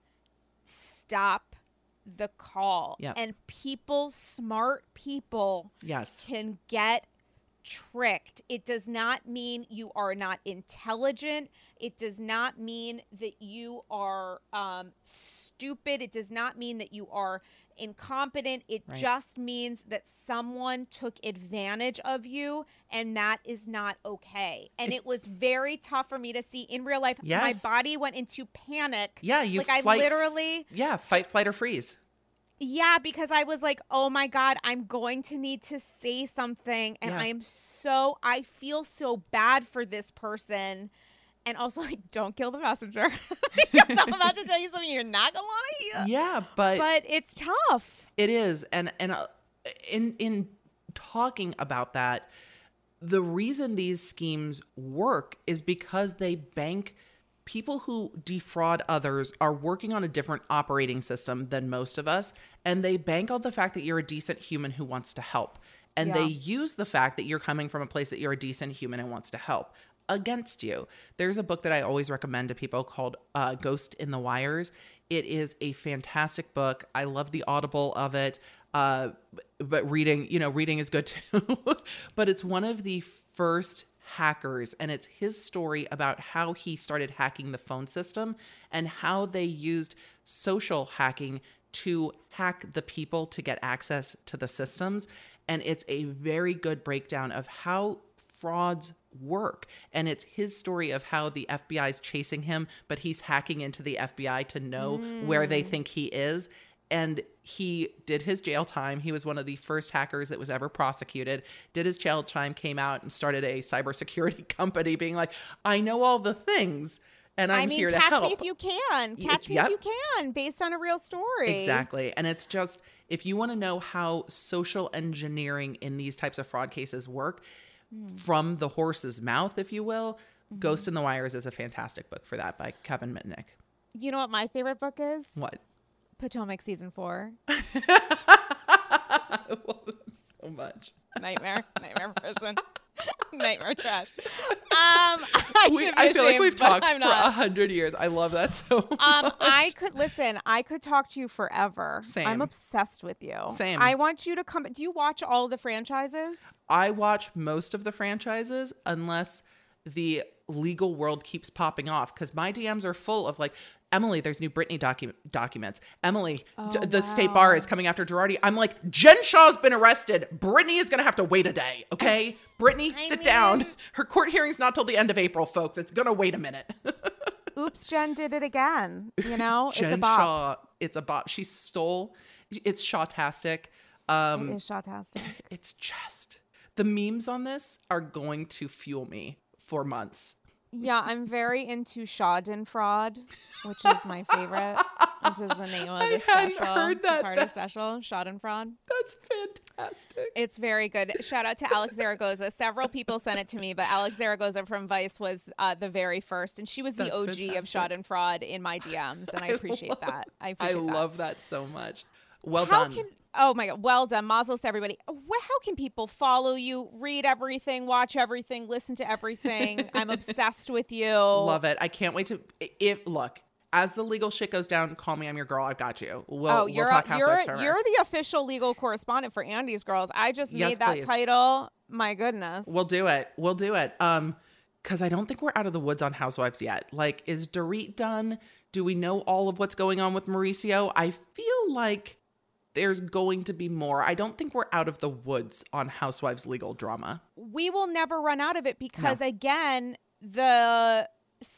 Stop the call. Yep. And people, smart people, yes, can get tricked. It does not mean you are not intelligent. It does not mean that you are um, stupid. It does not mean that you are incompetent. It right. just means that someone took advantage of you, and that is not okay. And it, it was very tough for me to see in real life. Yes. My body went into panic. Yeah, you like flight, I literally yeah, fight, flight, or freeze. Yeah, because I was like, oh my God, I'm going to need to say something. And yeah. I'm so, I feel so bad for this person. And also, like, don't kill the messenger. Because I'm about to tell you something you're not going to want to hear. Yeah, but. But it's tough. It is. And, and uh, in, in talking about that, the reason these schemes work is because they bank. People who defraud others are working on a different operating system than most of us, and they bank on the fact that you're a decent human who wants to help. And yeah. they use the fact that you're coming from a place that you're a decent human and wants to help against you. There's a book that I always recommend to people called uh, Ghost in the Wires. It is a fantastic book. I love the Audible of it, uh, but reading, you know, reading is good too. But it's one of the first hackers, and it's his story about how he started hacking the phone system and how they used social hacking to hack the people to get access to the systems. And it's a very good breakdown of how frauds work. And it's his story of how the F B I is chasing him, but he's hacking into the F B I to know mm. where they think he is. And he did his jail time. He was one of the first hackers that was ever prosecuted, did his jail time, came out and started a cybersecurity company being like, I know all the things and I'm I mean, here to help. help. Catch me if you can. Catch me yep. if you can, based on a real story. Exactly. And it's just, if you want to know how social engineering in these types of fraud cases work, mm. from the horse's mouth, if you will, Mm-hmm. Ghost in the Wires is a fantastic book for that by Kevin Mitnick. You know what my favorite book is? What? Potomac season four. I love it so much. Nightmare. Nightmare person. Nightmare trash. Um, I, We, should be I feel like ashamed, we've but talked I'm for a not. hundred years. I love that so much. Um, I could listen. I could talk to you forever. Same. I'm obsessed with you. Same. I want you to come. Do you watch all the franchises? I watch most of the franchises unless the legal world keeps popping off because my D Ms are full of like, Emily, there's new Britney docu- documents. Emily, Oh, d- the wow. state bar is coming after Girardi. I'm like, Jen Shaw's been arrested. Britney is going to have to wait a day, okay? Britney, sit down. mean- Her court hearing's not till the end of April, folks. It's going to wait a minute. Oops, Jen did it again. You know, Jen it's a bop. Shaw, it's a bop. She stole, it's Shawtastic. Um, It is shawtastic. It's just, the memes on this are going to fuel me for months. Yeah, I'm very into Schadenfreude, which is my favorite, which is the name of I the hadn't special. heard that. Two-parter That's- special, Schadenfreude. That's fantastic. It's very good. Shout out to Alex Zaragoza. Several people sent it to me, but Alex Zaragoza from Vice was uh, the very first, and she was the That's O G of fantastic. Schadenfreude in my D Ms, and I, I appreciate love- that. I I appreciate that. love that so much. Well how done. Can, oh my God, well done. Mazel to everybody. Wh- How can people follow you, read everything, watch everything, listen to everything? I'm obsessed with you. Love it. I can't wait to. If look, as the legal shit goes down, call me. I'm your girl. I've got you. We'll, Oh, we'll you're talk a, Housewives you're forever. you're the official legal correspondent for Andy's Girls. I just Yes, made that please. title. My goodness. We'll do it. We'll do it. Um, because I don't think we're out of the woods on Housewives yet. Like, is Dorit done? Do we know all of what's going on with Mauricio? I feel like there's going to be more. I don't think we're out of the woods on Housewives legal drama. we will never run out of it because again, the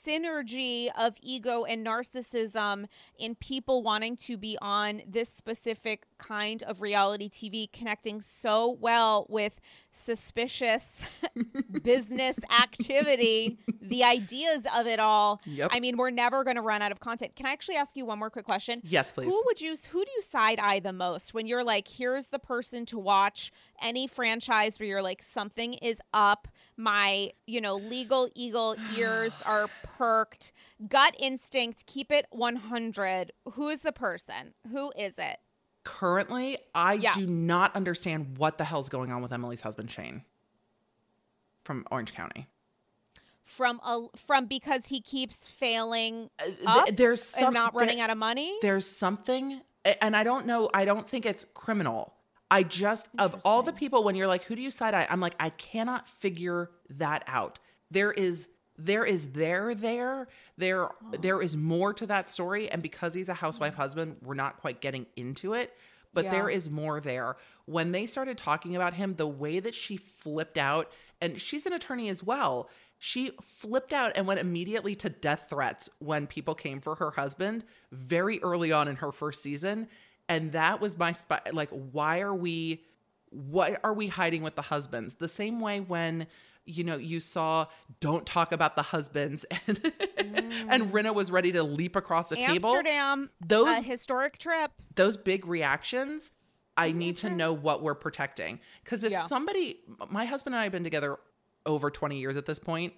synergy of ego and narcissism in people wanting to be on this specific kind of reality T V connecting so well with suspicious business activity, the ideas of it all. Yep. I mean, we're never going to run out of content. Can I actually ask you one more quick question? Yes, please. Who would you who do you side eye the most when you're like, here's the person to watch any franchise where you're like, something is up, my, you know, legal eagle ears are perked, gut instinct, keep it one hundred. Who is the person? Who is it? Currently, I Yeah. do not understand what the hell's going on with Emily's husband, Shane, from Orange County. From a from because he keeps failing Uh, th- up there's some, and not running there- out of money? There's something, a- and I don't know. I don't think it's criminal. I just, of all the Interesting. people, when you're like, who do you side eye? I'm like, I cannot figure that out. There is, there is there, there, there, there is more to that story. And because he's a housewife husband, we're not quite getting into it, but Yeah. there is more there. When they started talking about him, the way that she flipped out, and she's an attorney as well, she flipped out and went immediately to death threats when people came for her husband very early on in her first season. And that was my spot. Like, why are we, what are we hiding with the husbands? The same way when, you know, you saw Don't Talk About the Husbands and, Mm. and Rinna was ready to leap across the table. Amsterdam, Those, a historic trip. those big reactions, I need to know what we're protecting. Because if Yeah. somebody, my husband and I have been together over twenty years at this point,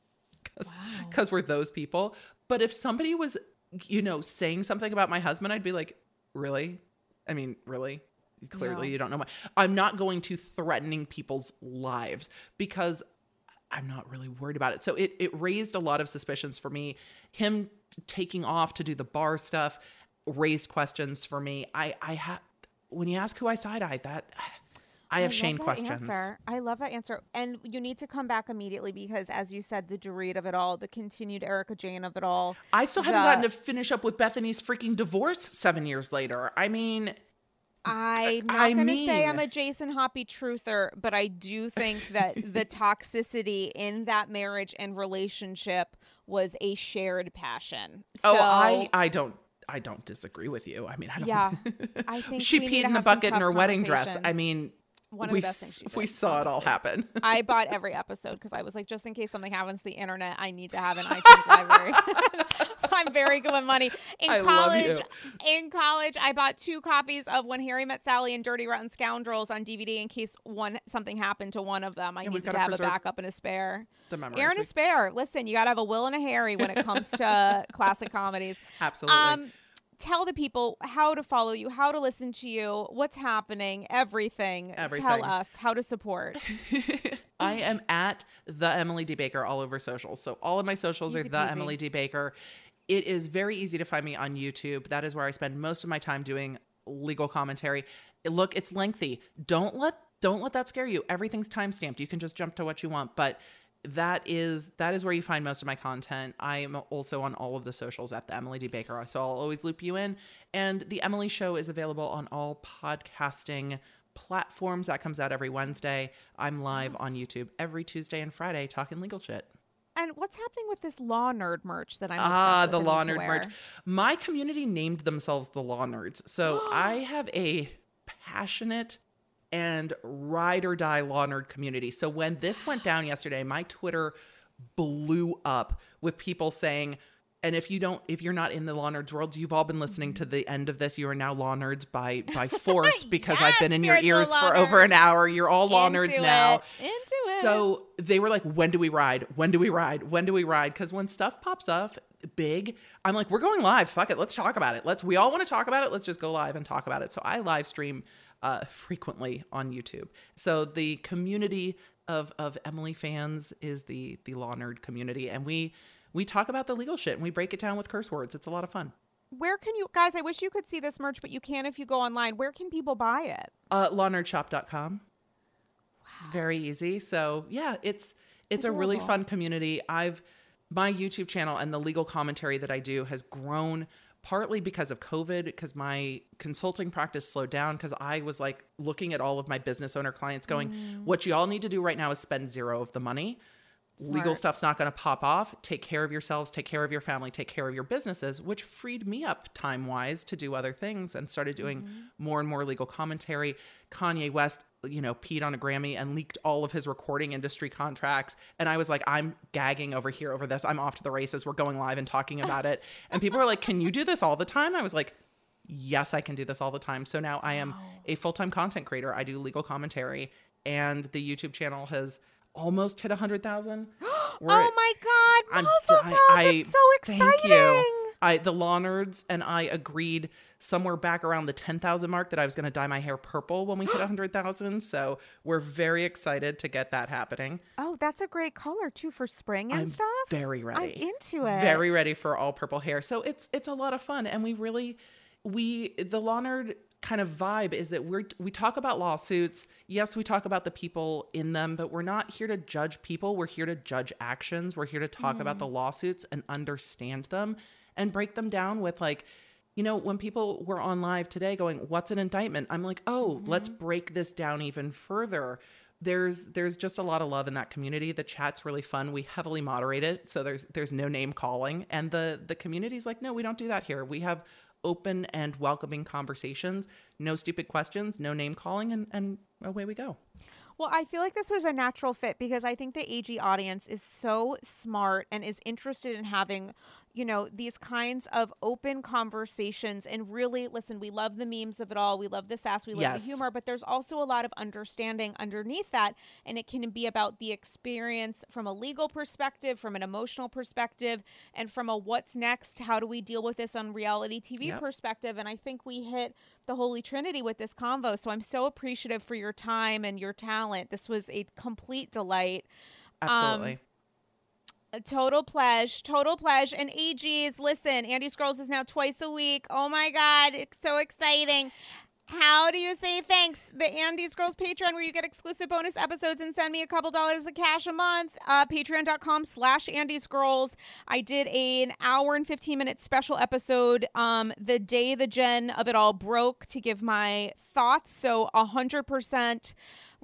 because we're those people. But if somebody was, you know, saying something about my husband, I'd be like, really? I mean, really? Clearly, Yeah. you don't know my. I'm not going to threatening people's lives because I'm not really worried about it. So it it raised a lot of suspicions for me. Him t- taking off to do the bar stuff raised questions for me. I I have when you ask who I side eye, that I have love Shane that questions. Answer. I love that answer. And you need to come back immediately because, as you said, the Dorit of it all, the continued Erica Jane of it all. I still haven't the- gotten to finish up with Bethany's freaking divorce seven years later. I mean, I'm not I going to say I'm mean- a Jason Hoppy truther, but I do think that the toxicity in that marriage and relationship was a shared passion. oh, So, I I don't I don't disagree with you. I mean, I don't. Yeah, I think she we need peed to in the have some bucket in tough her wedding dress. I conversations. mean, One of we the best things she did, we saw it all honestly. happen. I bought every episode because I was like, just in case something happens to the internet, I need to have an iTunes library. I'm very good with money. In I love college, you. in college, I bought two copies of When Harry Met Sally and Dirty Rotten Scoundrels on D V D in case one something happened to one of them. I Yeah, we've needed to gotta have a preserve backup and a spare. The memories. Aaron We- is spare. Listen, you got to have a Will and a Harry when it comes to classic comedies. Absolutely. Um, tell the people how to follow you, how to listen to you, what's happening, everything. Everything. Tell us how to support. I am at the Emily D. Baker all over socials. So all of my socials Easy are the peasy. Emily D. Baker. It is very easy to find me on YouTube. That is where I spend most of my time doing legal commentary. Look, it's lengthy. Don't let don't let that scare you. Everything's timestamped. You can just jump to what you want. But that is that is where you find most of my content. I am also on all of the socials at the Emily D. Baker. So I'll always loop you in. And the Emily Show is available on all podcasting platforms. That comes out every Wednesday. I'm live on YouTube every Tuesday and Friday talking legal shit. And what's happening with this Law Nerd merch that I'm Ah, obsessed the with Law and need to Nerd wear? merch. My community named themselves the Law Nerds. So I have a passionate and ride or die Law Nerd community. So when this went down yesterday, my Twitter blew up with people saying, and if you don't, if you're not in the Law Nerds world, you've all been listening to the end of this. You are now Law Nerds by by force because I've Yes, been in your spiritual ears Law for over Nerds. an hour. You're all Law Into Nerds it. now. Into it. So they were like, when do we ride? When do we ride? When do we ride? Because when stuff pops up big, I'm like, we're going live. Fuck it. Let's talk about it. Let's, we all want to talk about it. Let's just go live and talk about it. So I live stream uh, frequently on YouTube. So the community of, of Emily fans is the, the Law Nerd community. And we, we talk about the legal shit and we break it down with curse words. It's a lot of fun. Where can you guys? I wish you could see this merch, but you can if you go online. Where can people buy it? Uh, law nerd shop dot com. Wow. Very easy. So yeah, it's it's Adorable. a really fun community. I've my YouTube channel and the legal commentary that I do has grown partly because of COVID, because my consulting practice slowed down because I was like looking at all of my business owner clients going, mm. what you all need to do right now is spend zero of the money. Smart. Legal stuff's not going to pop off. Take care of yourselves, take care of your family, take care of your businesses, which freed me up time-wise to do other things and started doing mm-hmm. more and more legal commentary. Kanye West, you know, peed on a Grammy and leaked all of his recording industry contracts. And I was like, I'm gagging over here over this. I'm off to the races. We're going live and talking about it. And people are like, can you do this all the time? I was like, yes, I can do this all the time. So now I am wow. a full-time content creator. I do legal commentary and the YouTube channel has almost hit one hundred thousand. Oh my God. I'm, Mazel I, tov. I, That's so exciting. Thank you. I, the Law Nerds and I agreed somewhere back around the ten thousand mark that I was going to dye my hair purple when we hit one hundred thousand. So we're very excited to get that happening. Oh, that's a great color too for spring and I'm stuff. Very ready. I'm into it. Very ready for all purple hair. So it's it's a lot of fun. And we really, we, the Law Nerd kind of vibe is that we're we talk about lawsuits. Yes, we talk about the people in them, but we're not here to judge people. We're here to judge actions. We're here to talk mm. about the lawsuits and understand them and break them down with like, you know, when people were on live today going, what's an indictment? I'm like, oh, mm-hmm. let's break this down even further. There's there's just a lot of love in that community. The chat's really fun. We heavily moderate it. So there's there's no name calling. And the the community's like, no, we don't do that here. We have open and welcoming conversations, no stupid questions, no name calling, and, and away we go. Well, I feel like this was a natural fit because I think the A G audience is so smart and is interested in having, you know, these kinds of open conversations. And really, listen, we love the memes of it all. We love the sass. We love yes. the humor. But there's also a lot of understanding underneath that. And it can be about the experience from a legal perspective, from an emotional perspective, and from a what's next, how do we deal with this on reality T V yep. perspective. And I think we hit the Holy Trinity with this convo. So I'm so appreciative for your time and your talent. This was a complete delight. Absolutely. Um, a total pleasure. Total pleasure. And A Gs, listen, Andy's Girls is now twice a week. Oh my God. It's so exciting. How do you say thanks? The Andy's Girls Patreon, where you get exclusive bonus episodes and send me a couple dollars of cash a month. Uh, Patreon.com slash Andy's Girls. I did a, an hour and fifteen minute special episode um, the day the gen of it all broke to give my thoughts. So one hundred percent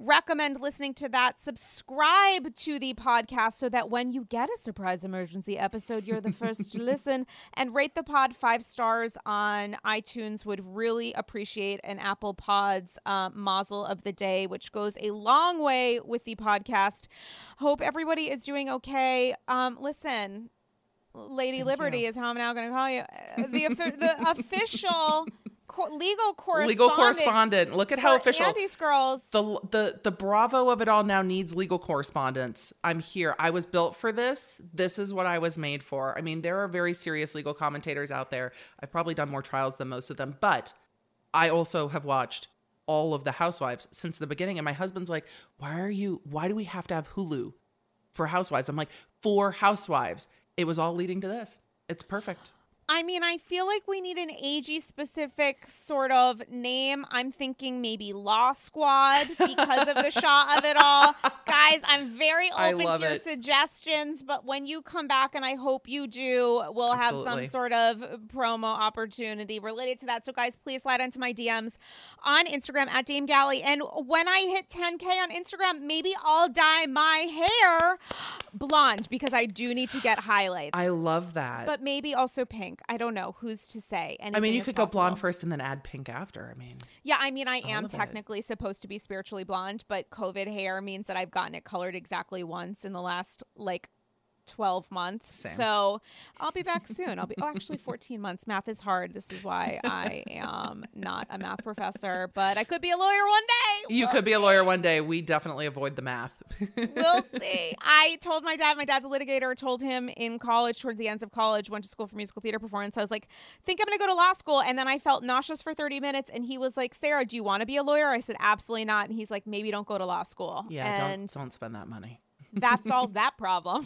recommend listening to that. Subscribe to the podcast so that when you get a surprise emergency episode, you're the first to listen. And rate the pod five stars on iTunes. Would really appreciate an Apple Pods uh, mazel of the day, which goes a long way with the podcast. Hope everybody is doing okay. Um, listen, Lady Thank Liberty you. is how I'm now going to call you. Uh, the, the official co- legal correspondent. Legal correspondent. Look at how for official. Andy's Girls. The, the the Bravo of it all now needs legal correspondence. I'm here. I was built for this. This is what I was made for. I mean, there are very serious legal commentators out there. I've probably done more trials than most of them, but I also have watched all of the Housewives since the beginning. And my husband's like, why are you, why do we have to have Hulu for Housewives? I'm like, for Housewives. It was all leading to this. It's perfect. I mean, I feel like we need an A G specific sort of name. I'm thinking maybe Law Squad because of the shot of it all. Guys, I'm very I open love to your it. suggestions, but when you come back, and I hope you do, we'll have Absolutely. some sort of promo opportunity related to that. So guys, please slide into my D Ms on Instagram at Dame Galley. And when I hit ten K on Instagram, maybe I'll dye my hair blonde because I do need to get highlights. I love that. But maybe also pink. I don't know. Who's to say? I mean, Anything you is could go blonde possible. first and then add pink after. I mean, Yeah, I mean, I am love it. technically supposed to be spiritually blonde, but COVID hair means that I've gotten it colored exactly once in the last, like, twelve months. Same. So I'll be back soon. I'll be, oh, actually fourteen months. Math is hard. This is why I am not a math professor, but I could be a lawyer one day. you We'll could be a lawyer one day. We definitely avoid the math. We'll see. I told my dad, my dad's a litigator, told him in college, toward the ends of college, went to school for musical theater performance. I was like, think I'm going to go to law school. And then I felt nauseous for thirty minutes. And he was like, Sarah, do you want to be a lawyer? I said, absolutely not. And he's like, maybe don't go to law school. Yeah, and don't, don't spend that money. that solved that problem.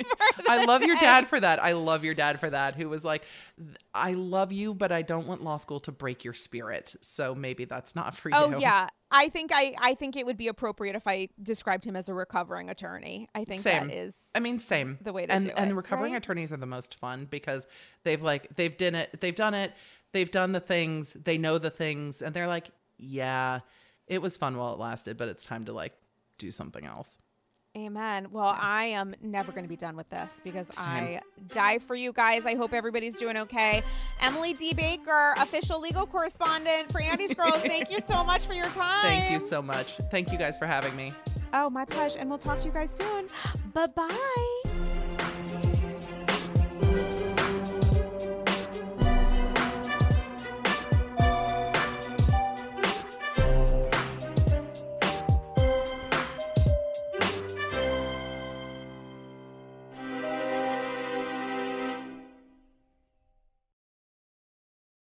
I love your dad for that. I love your dad for that, who was like, I love you, but I don't want law school to break your spirit. So maybe that's not for you. Oh, yeah. I think I, I think it would be appropriate if I described him as a recovering attorney. I think Same. that is I mean, same. the way to and, do and it, recovering right? attorneys are the most fun because they've like, they've done it. They've done it. They've done the things. They know the things. And they're like, yeah, it was fun while it lasted, but it's time to like do something else. Amen. Well, I am never going to be done with this because Same. I die for you guys. I hope everybody's doing okay. Emily D. Baker, official legal correspondent for Andy's Girls. Thank you so much for your time. Thank you so much. Thank you guys for having me. Oh, my pleasure. And we'll talk to you guys soon. Bye-bye.